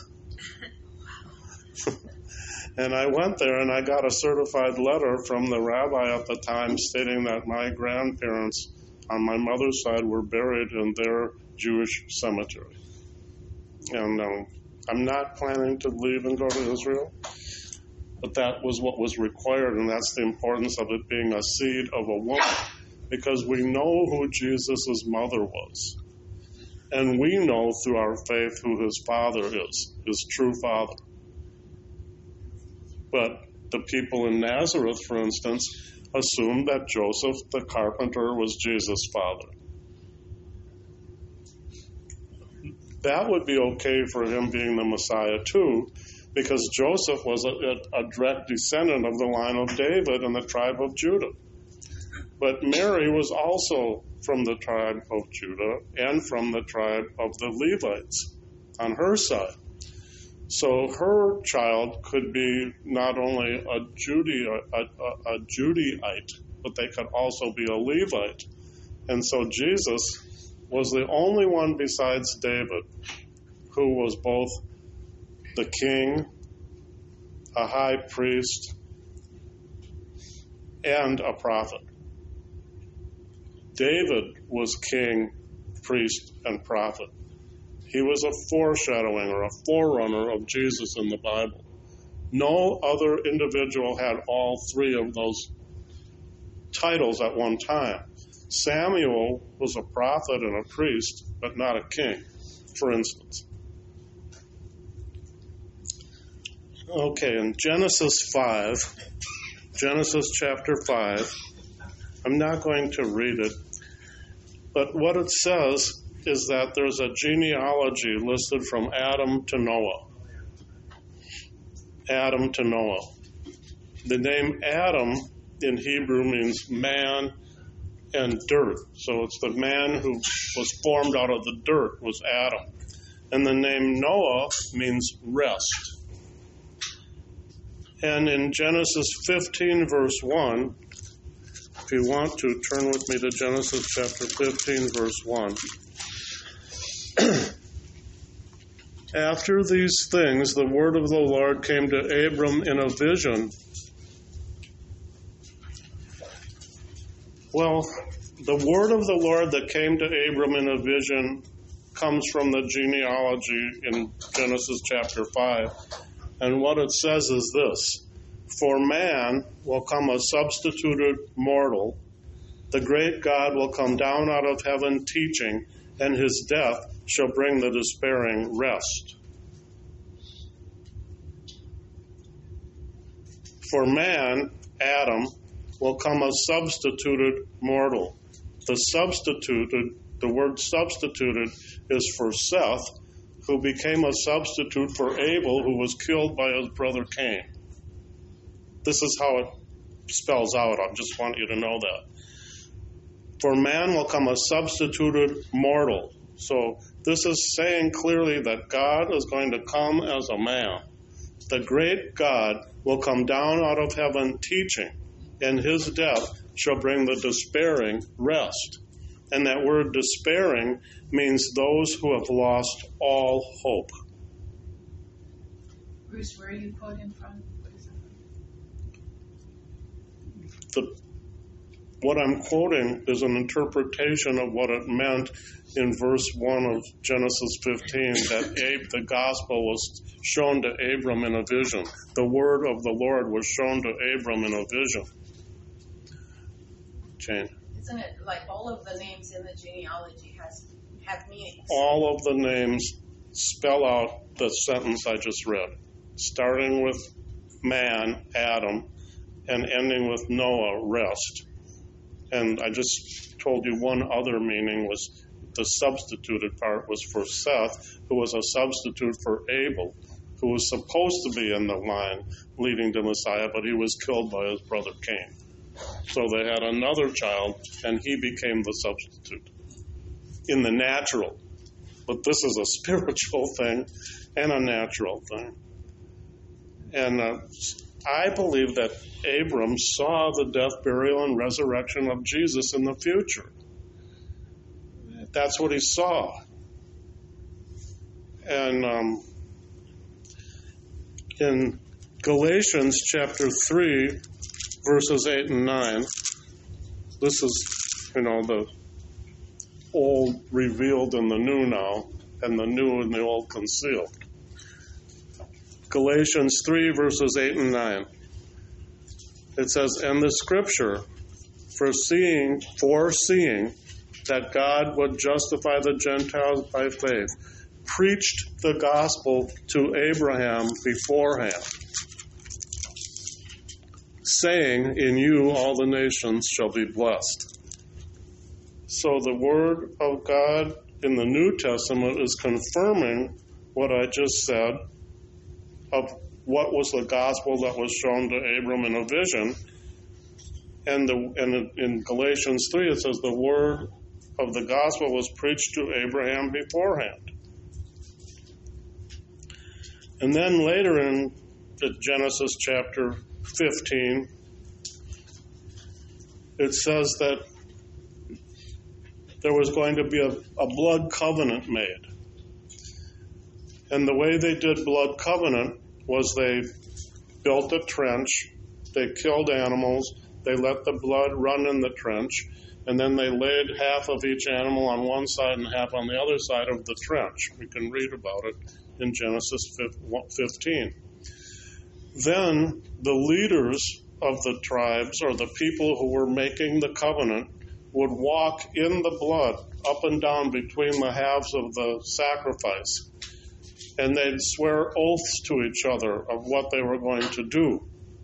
And I went there and I got a certified letter from the rabbi at the time stating that my grandparents on my mother's side were buried in their Jewish cemetery. And um, I'm not planning to leave and go to Israel, but that was what was required, and that's the importance of it being a seed of a woman, because we know who Jesus' mother was. And we know through our faith who his father is, his true father. But the people in Nazareth, for instance, assumed that Joseph the carpenter was Jesus' father. That would be okay for him being the Messiah too, because Joseph was a, a, a direct descendant of the line of David and the tribe of Judah. But Mary was also from the tribe of Judah and from the tribe of the Levites on her side. So her child could be not only a, Judea, a, a, a Judaite, but they could also be a Levite. And so Jesus was the only one besides David who was both the king, a high priest, and a prophet. David was king, priest, and prophet. He was a foreshadowing or a forerunner of Jesus in the Bible. No other individual had all three of those titles at one time. Samuel was a prophet and a priest, but not a king, for instance. Okay, in Genesis five, Genesis chapter five, I'm not going to read it, but what it says is that there's a genealogy listed from Adam to Noah. Adam to Noah. The name Adam in Hebrew means man and dirt. So it's the man who was formed out of the dirt was Adam. And the name Noah means rest. And in Genesis fifteen, verse one, if you want to, turn with me to Genesis chapter fifteen, verse one. After these things, the word of the Lord came to Abram in a vision. Well, the word of the Lord that came to Abram in a vision comes from the genealogy in Genesis chapter five. And what it says is this: for man will come a substituted mortal. The great God will come down out of heaven teaching, and his death shall bring the despairing rest. For man, Adam, will come a substituted mortal. The substituted, the word substituted is for Seth, who became a substitute for Abel, who was killed by his brother Cain. This is how it spells out. I just want you to know that. For man will come a substituted mortal. So this is saying clearly that God is going to come as a man. The great God will come down out of heaven teaching, and his death shall bring the despairing rest. And that word despairing means those who have lost all hope. Bruce, where are you quoting from? What is it? The, what I'm quoting is an interpretation of what it meant in verse one of Genesis fifteen, that Abe, the gospel was shown to Abram in a vision. The word of the Lord was shown to Abram in a vision. Jane. Isn't it like all of the names in the genealogy has have meanings? All of the names spell out the sentence I just read, starting with man, Adam, and ending with Noah, rest. And I just told you one other meaning was the substituted part was for Seth, who was a substitute for Abel, who was supposed to be in the line leading to Messiah, but he was killed by his brother Cain. So they had another child, and he became the substitute in the natural. But this is a spiritual thing and a natural thing. And uh, I believe that Abram saw the death, burial, and resurrection of Jesus in the future. That's what he saw. And um, in Galatians chapter three, verses eight and nine, this is, you know, the old revealed in the new now, and the new in the old concealed. Galatians three, verses eight and nine. It says, "And the scripture, foreseeing, foreseeing that God would justify the Gentiles by faith, preached the gospel to Abraham beforehand, saying, in you all the nations shall be blessed." So the word of God in the New Testament is confirming what I just said of what was the gospel that was shown to Abram in a vision. And, the, and in Galatians three, it says the word of the gospel was preached to Abraham beforehand. And then later in Genesis chapter fifteen, it says that there was going to be a, a blood covenant made. And the way they did blood covenant was they built a trench, they killed animals, they let the blood run in the trench, and then they laid half of each animal on one side and half on the other side of the trench. We can read about it in Genesis fifteen. Then the leaders of the tribes, or the people who were making the covenant, would walk in the blood up and down between the halves of the sacrifice. And they'd swear oaths to each other of what they were going to do.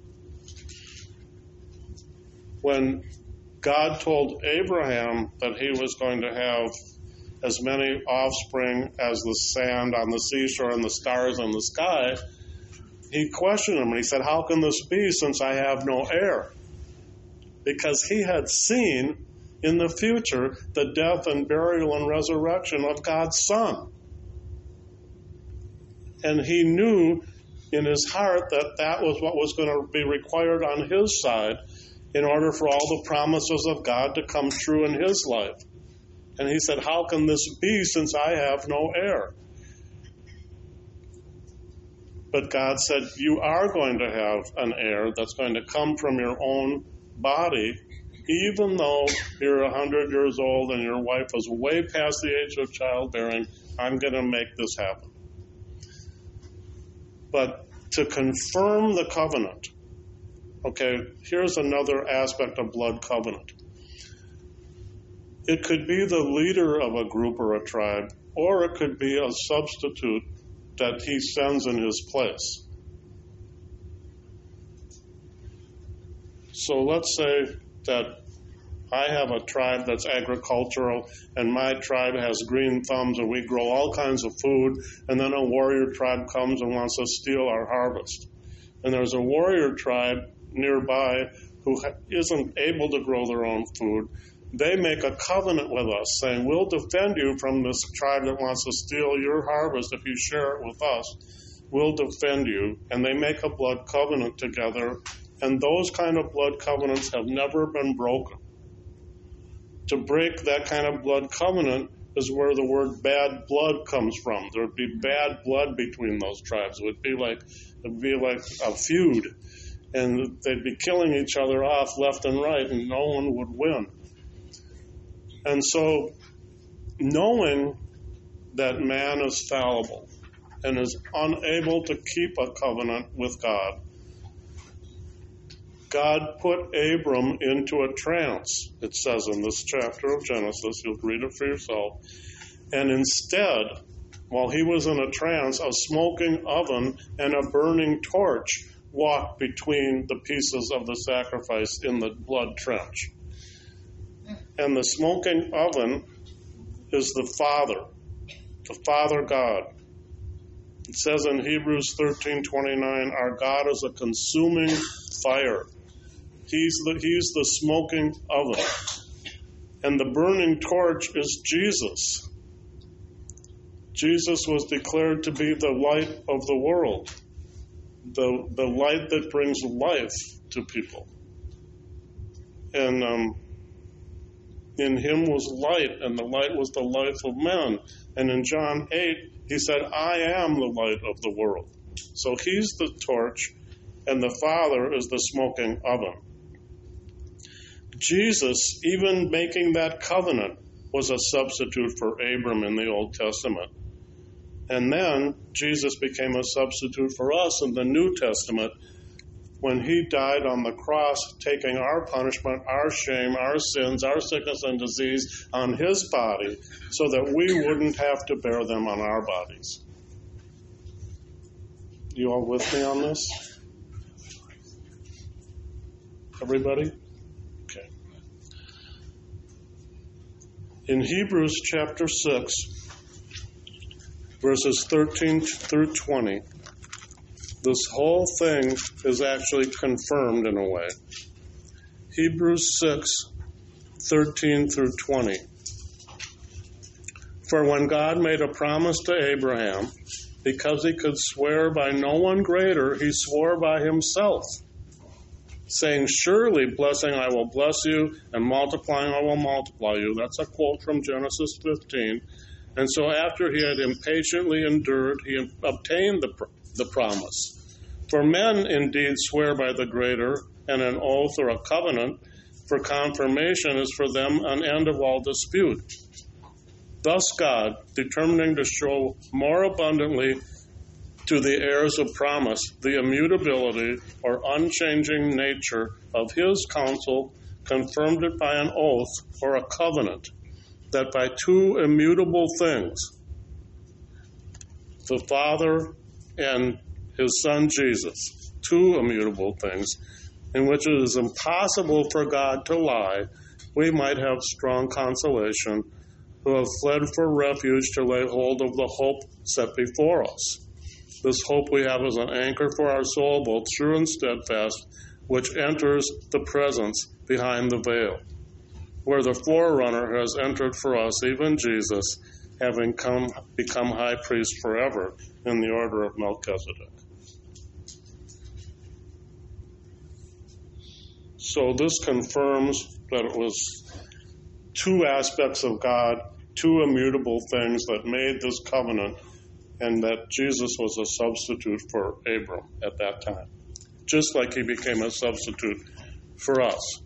When God told Abraham that he was going to have as many offspring as the sand on the seashore and the stars in the sky, he questioned him and he said, "How can this be since I have no heir?" Because he had seen in the future the death and burial and resurrection of God's Son. And he knew in his heart that that was what was going to be required on his side in order for all the promises of God to come true in his life. And he said, "How can this be since I have no heir?" But God said, "You are going to have an heir that's going to come from your own body, even though you're one hundred years old and your wife is way past the age of childbearing. I'm going to make this happen." But to confirm the covenant, okay, here's another aspect of blood covenant. It could be the leader of a group or a tribe, or it could be a substitute that he sends in his place. So let's say that I have a tribe that's agricultural, and my tribe has green thumbs, and we grow all kinds of food, and then a warrior tribe comes and wants to steal our harvest. And there's a warrior tribe nearby who isn't able to grow their own food, they make a covenant with us, saying, we'll defend you from this tribe that wants to steal your harvest if you share it with us. We'll defend you. And they make a blood covenant together, and those kind of blood covenants have never been broken. To break that kind of blood covenant is where the word bad blood comes from. There would be bad blood between those tribes. It would be like, it would be like a feud, and they'd be killing each other off left and right, and no one would win. And so, knowing that man is fallible and is unable to keep a covenant with God, God put Abram into a trance, it says in this chapter of Genesis. You'll read it for yourself. And instead, while he was in a trance, a smoking oven and a burning torch walked between the pieces of the sacrifice in the blood trench. And the smoking oven is the Father, the Father God. It says in Hebrews thirteen twenty-nine, our God is a consuming fire. He's the, he's the smoking oven. And the burning torch is Jesus. Jesus was declared to be the light of the world, the, the light that brings life to people. And um, in him was light, and the light was the life of men. And in John eight, he said, I am the light of the world. So he's the torch, and the Father is the smoking oven. Jesus, even making that covenant, was a substitute for Abram in the Old Testament. And then Jesus became a substitute for us in the New Testament when he died on the cross, taking our punishment, our shame, our sins, our sickness and disease on his body so that we wouldn't have to bear them on our bodies. You all with me on this? Everybody? Okay. In Hebrews chapter six, verses thirteen through twenty, this whole thing is actually confirmed in a way. Hebrews six, thirteen through twenty. For when God made a promise to Abraham, because he could swear by no one greater, he swore by himself, saying, surely blessing I will bless you, and multiplying I will multiply you. That's a quote from Genesis fifteen. And so after he had impatiently endured, he obtained the, the promise. For men indeed swear by the greater, and an oath or a covenant for confirmation is for them an end of all dispute. Thus God, determining to show more abundantly to the heirs of promise the immutability or unchanging nature of his counsel, confirmed it by an oath or a covenant, that by two immutable things, the Father and his Son Jesus, two immutable things, in which it is impossible for God to lie, we might have strong consolation, who have fled for refuge to lay hold of the hope set before us. This hope we have as an anchor for our soul, both true and steadfast, which enters the presence behind the veil, where the forerunner has entered for us, even Jesus, having come become high priest forever in the order of Melchizedek. So this confirms that it was two aspects of God, two immutable things that made this covenant, and that Jesus was a substitute for Abram at that time, just like he became a substitute for us.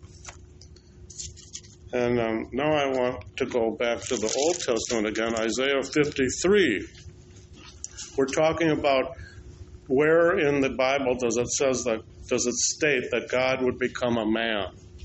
And um, now I want to go back to the Old Testament again, Isaiah fifty-three. We're talking about where in the Bible does it says that does it state that God would become a man?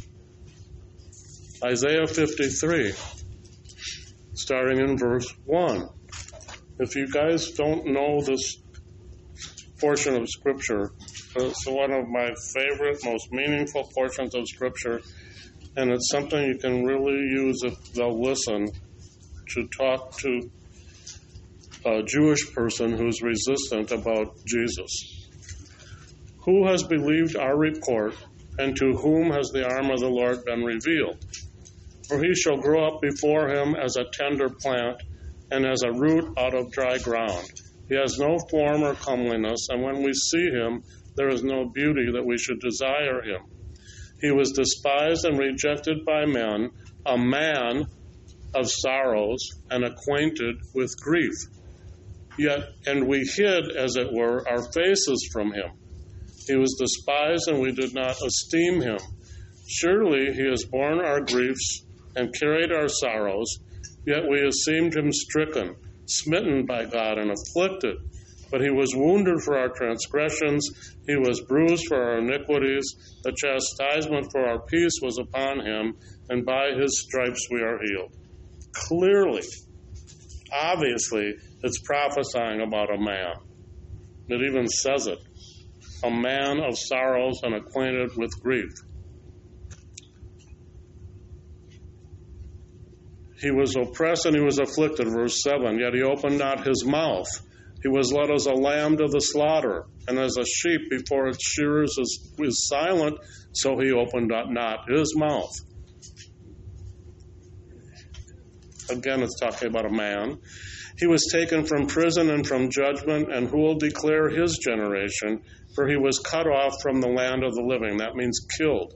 Isaiah fifty-three, starting in verse one. If you guys don't know this portion of Scripture, it's one of my favorite, most meaningful portions of Scripture, and it's something you can really use if they'll listen to talk to a Jewish person who's resistant about Jesus. Who has believed our report, and to whom has the arm of the Lord been revealed? For he shall grow up before him as a tender plant, and as a root out of dry ground. He has no form or comeliness, and when we see him, there is no beauty that we should desire him. He was despised and rejected by men, a man of sorrows and acquainted with grief. Yet, and we hid, as it were, our faces from him. He was despised, and we did not esteem him. Surely he has borne our griefs and carried our sorrows, yet we esteemed him stricken, smitten by God, and afflicted. But he was wounded for our transgressions, he was bruised for our iniquities. The chastisement for our peace was upon him, and by his stripes we are healed. Clearly, obviously, it's prophesying about a man. It even says it. A man of sorrows and acquainted with grief. He was oppressed and he was afflicted, verse seven, yet he opened not his mouth. He was led as a lamb to the slaughter, and as a sheep before its shearers is, is silent, so he opened not his mouth. Again, it's talking about a man. He was taken from prison and from judgment, and who will declare his generation? For he was cut off from the land of the living. That means killed.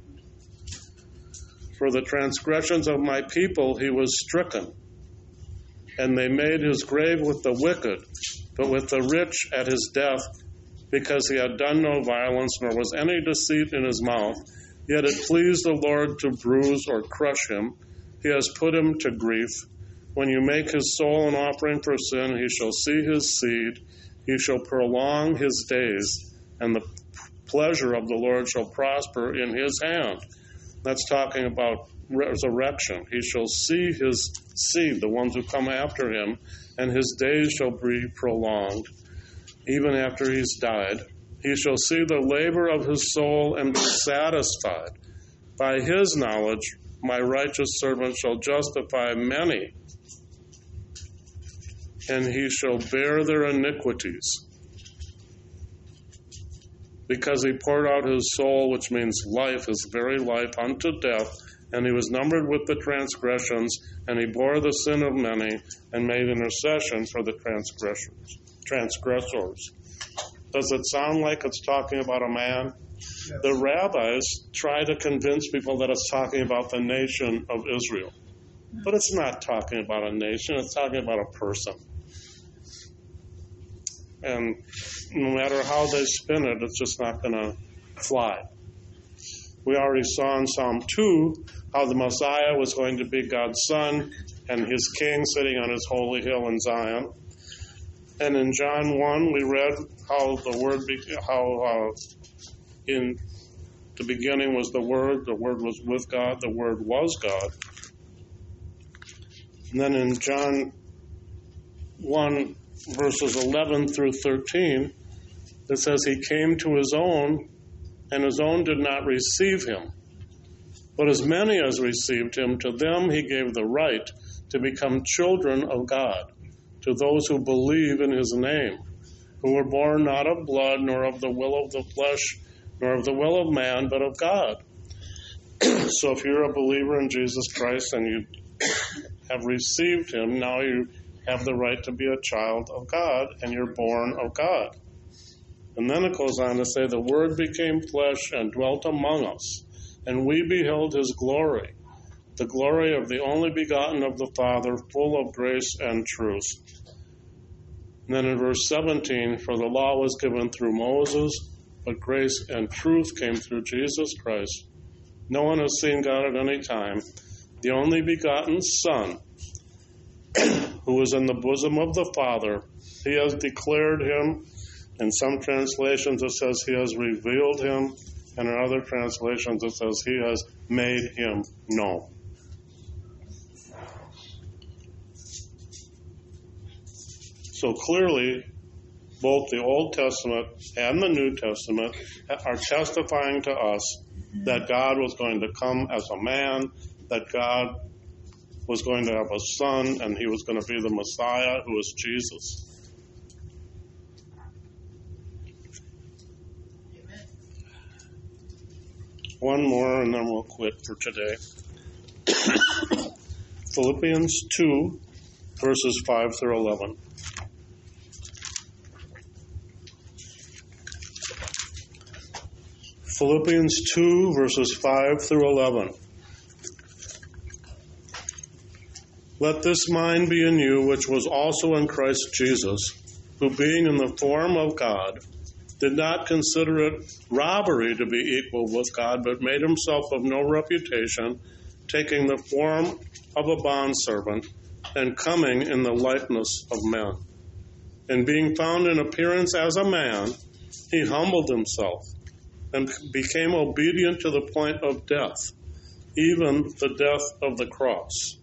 For the transgressions of my people he was stricken, and they made his grave with the wicked, but with the rich at his death, because he had done no violence, nor was any deceit in his mouth. Yet it pleased the Lord to bruise or crush him. He has put him to grief. When you make his soul an offering for sin, he shall see his seed. He shall prolong his days, and the pleasure of the Lord shall prosper in his hand. That's talking about resurrection. He shall see his seed, the ones who come after him, and his days shall be prolonged, even after he's died. He shall see the labor of his soul and be satisfied. By his knowledge, my righteous servant shall justify many, and he shall bear their iniquities. Because he poured out his soul, which means life, his very life, unto death, and he was numbered with the transgressions, and he bore the sin of many, and made intercession for the transgressors. transgressors. Does it sound like it's talking about a man? Yes. The rabbis try to convince people that it's talking about the nation of Israel. But it's not talking about a nation, it's talking about a person. And no matter how they spin it, it's just not going to fly. We already saw in Psalm two how the Messiah was going to be God's son and his king sitting on his holy hill in Zion. And in John one, we read how the word, be, how uh, in the beginning was the Word, the Word was with God, the Word was God. And then in John one, verses eleven through thirteen, it says he came to his own, and his own did not receive him. But as many as received him, to them he gave the right to become children of God, to those who believe in his name, who were born not of blood, nor of the will of the flesh, nor of the will of man, but of God. So if you're a believer in Jesus Christ and you have received him, now you have the right to be a child of God, and you're born of God. And then it goes on to say, the Word became flesh and dwelt among us, and we beheld his glory, the glory of the only begotten of the Father, full of grace and truth. And then in verse seventeen, for the law was given through Moses, but grace and truth came through Jesus Christ. No one has seen God at any time. The only begotten Son, who is in the bosom of the Father, he has declared him. In some translations it says he has revealed him, and in other translations it says he has made him known. So clearly, both the Old Testament and the New Testament are testifying to us that God was going to come as a man, that God was going to have a son, and he was going to be the Messiah, who is Jesus. One more, and then we'll quit for today. Philippians two, verses five through eleven. Philippians two, verses five through eleven. Let this mind be in you, which was also in Christ Jesus, who being in the form of God, did not consider it robbery to be equal with God, but made himself of no reputation, taking the form of a bondservant, and coming in the likeness of men. And being found in appearance as a man, he humbled himself, and became obedient to the point of death, even the death of the cross.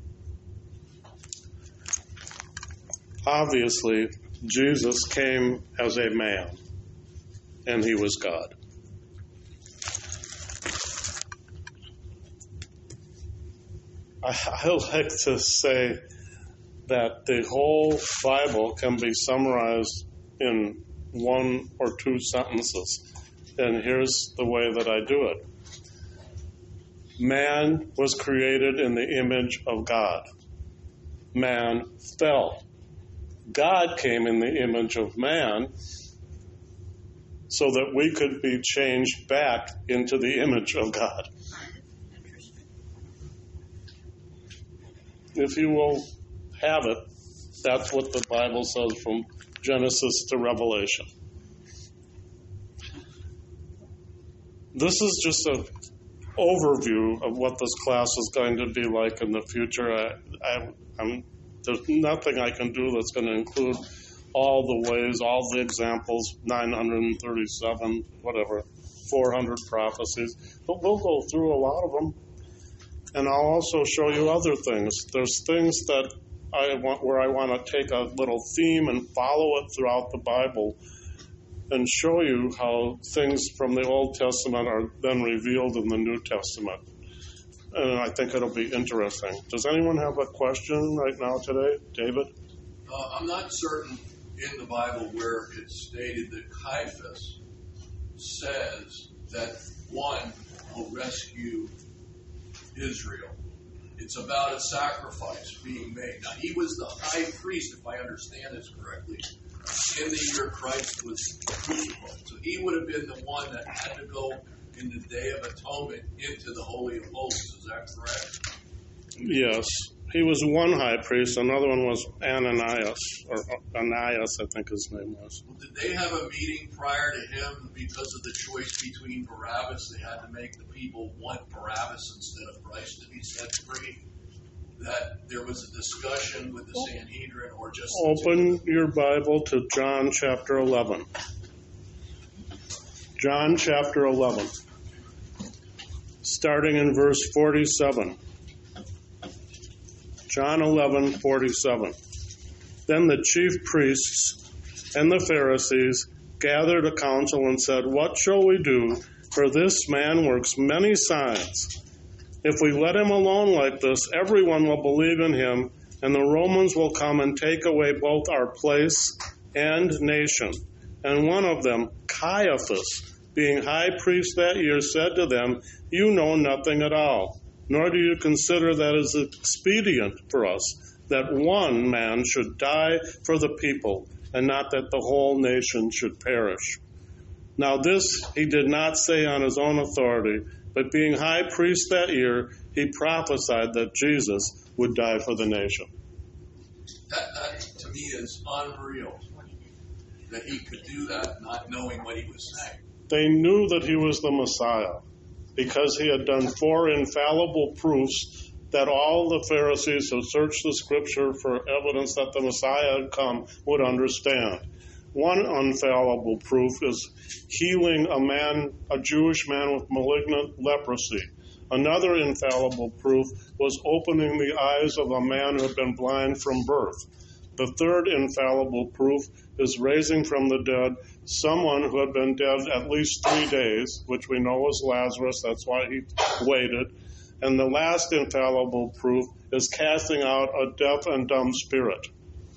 Obviously, Jesus came as a man, and he was God. I, I like to say that the whole Bible can be summarized in one or two sentences. And here's the way that I do it. Man was created in the image of God. Man fell. God came in the image of man so that we could be changed back into the image of God. If you will have it, that's what the Bible says from Genesis to Revelation. This is just an overview of what this class is going to be like in the future. I, I, I'm, there's nothing I can do that's going to include all the ways, all the examples, nine hundred thirty-seven, whatever, four hundred prophecies. But we'll go through a lot of them. And I'll also show you other things. There's things that I want, where I want to take a little theme and follow it throughout the Bible and show you how things from the Old Testament are then revealed in the New Testament. And I think it'll be interesting. Does anyone have a question right now today? David? Uh, I'm not certain in the Bible where it's stated that Caiaphas says that one will rescue Israel. It's about a sacrifice being made. Now, he was the high priest, if I understand this correctly, in the year Christ was crucified. So he would have been the one that had to go in the Day of Atonement into the Holy of Holies. Is that correct? Yes. He was one high priest. Another one was Ananias, or Ananias, I think his name was. Well, did they have a meeting prior to him because of the choice between Barabbas? They had to make the people want Barabbas instead of Christ to be set free. That there was a discussion with the Sanhedrin, or just... Open your Bible to John chapter eleven. John chapter eleven, starting in verse forty-seven. John eleven, forty-seven. Then the chief priests and the Pharisees gathered a council and said, "What shall we do? For this man works many signs. If we let him alone like this, everyone will believe in him, and the Romans will come and take away both our place and nation." And one of them, Caiaphas, being high priest that year, said to them, "You know nothing at all, nor do you consider that it is expedient for us that one man should die for the people, and not that the whole nation should perish." Now this he did not say on his own authority, but being high priest that year, he prophesied that Jesus would die for the nation. That, that to me is unreal, that he could do that not knowing what he was saying. They knew that he was the Messiah because he had done four infallible proofs that all the Pharisees who searched the Scripture for evidence that the Messiah had come would understand. One infallible proof is healing a man, a Jewish man with malignant leprosy. Another infallible proof was opening the eyes of a man who had been blind from birth. The third infallible proof is raising from the dead someone who had been dead at least three days, which we know was Lazarus. That's why he waited. And the last infallible proof is casting out a deaf and dumb spirit.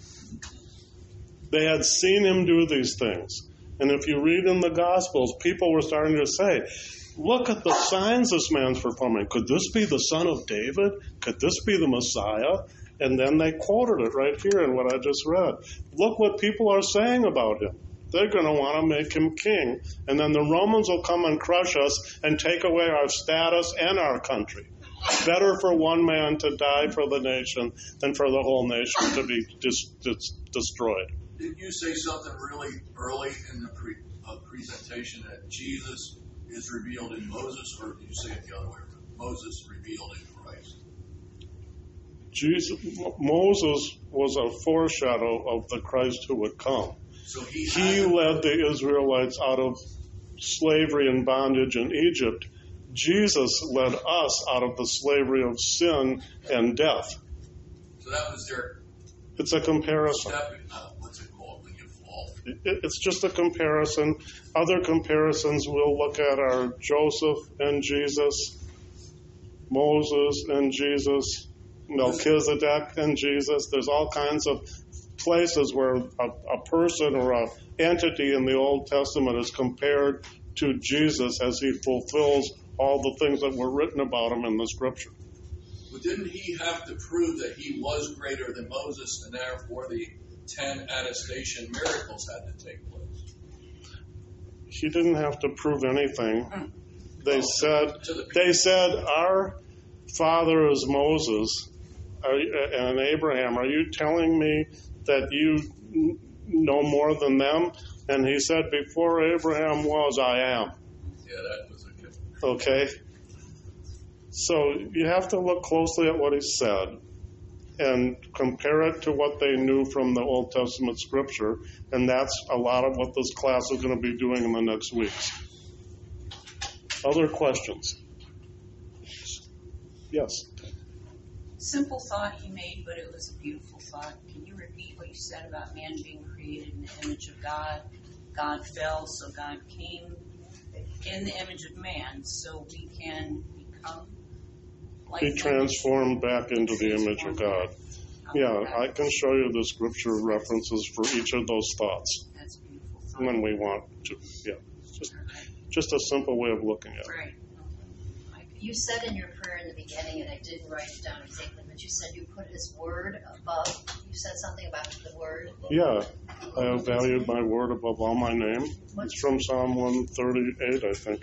They had seen him do these things. And if you read in the Gospels, people were starting to say, Look at the signs this man's performing. Could this be the son of David? Could this be the Messiah? And then they quoted it right here in what I just read. Look what people are saying about him. They're going to want to make him king. And then the Romans will come and crush us and take away our status and our country. Better for one man to die for the nation than for the whole nation to be dis- dis- destroyed. Didn't you say something really early in the pre- uh, presentation that Jesus is revealed in Moses, or did you say it the other way around? Moses revealed in Christ. Jesus, Moses was a foreshadow of the Christ who would come. So he, He led the Israelites out of slavery and bondage in Egypt. Jesus led us out of the slavery of sin and death. So that was their It's a comparison. step. Uh, what's it called when you fall? It- It's just a comparison. Other comparisons we'll look at are Joseph and Jesus, Moses and Jesus, Melchizedek and Jesus. There's all kinds of places where a, a person or a entity in the Old Testament is compared to Jesus as he fulfills all the things that were written about him in the Scripture. But didn't he have to prove that he was greater than Moses, and therefore the ten attestation miracles had to take place? He didn't have to prove anything. They said, To the people. they said, our father is Moses are you, and Abraham. Are you telling me that you know more than them? And he said, before Abraham was, I am. Yeah, that was a good. Okay? So you have to look closely at what he said and compare it to what they knew from the Old Testament Scripture, and that's a lot of what this class is going to be doing in the next weeks. Other questions? Yes. Simple thought he made, but it was a beautiful thought. Can you repeat what you said about man being created in the image of God? God fell, so God came in the image of man, so we can become like Be him. transformed back into the image of God. Yeah, I can show you the Scripture references for each of those thoughts That's a beautiful thought. when we want to. Yeah, just, just a simple way of looking at it. Right. You said in your prayer in the beginning, and I didn't write it down exactly, but you said you put his word above. You said something about the word. Yeah, I have valued my word above all my name. It's from Psalm one thirty-eight, I think.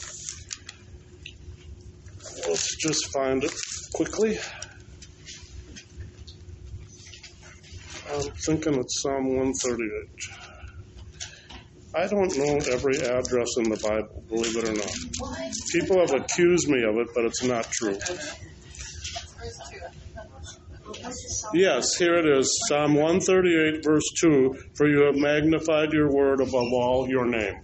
Let's just find it quickly. I'm thinking it's Psalm one thirty-eight. I don't know every address in the Bible, believe it or not. What? People have accused me of it, but it's not true. Yes, here it is. Psalm one thirty-eight, verse two. For you have magnified your word above all your name.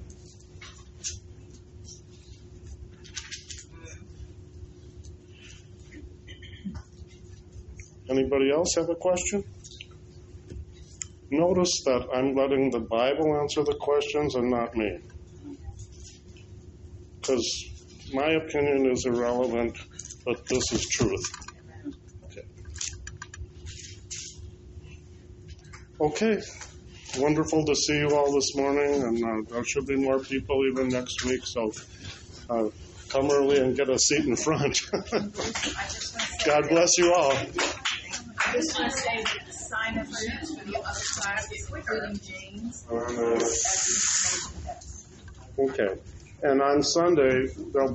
Anybody else have a question? Notice that I'm letting the Bible answer the questions and not me. Because my opinion is irrelevant, but this is truth. Okay. Okay. Wonderful to see you all this morning, and uh, there should be more people even next week, so uh, come early and get a seat in front. God bless you all. I just want to say that the sign up for the other side, including James, Uh, as the information desk. okay. And on Sunday, there'll be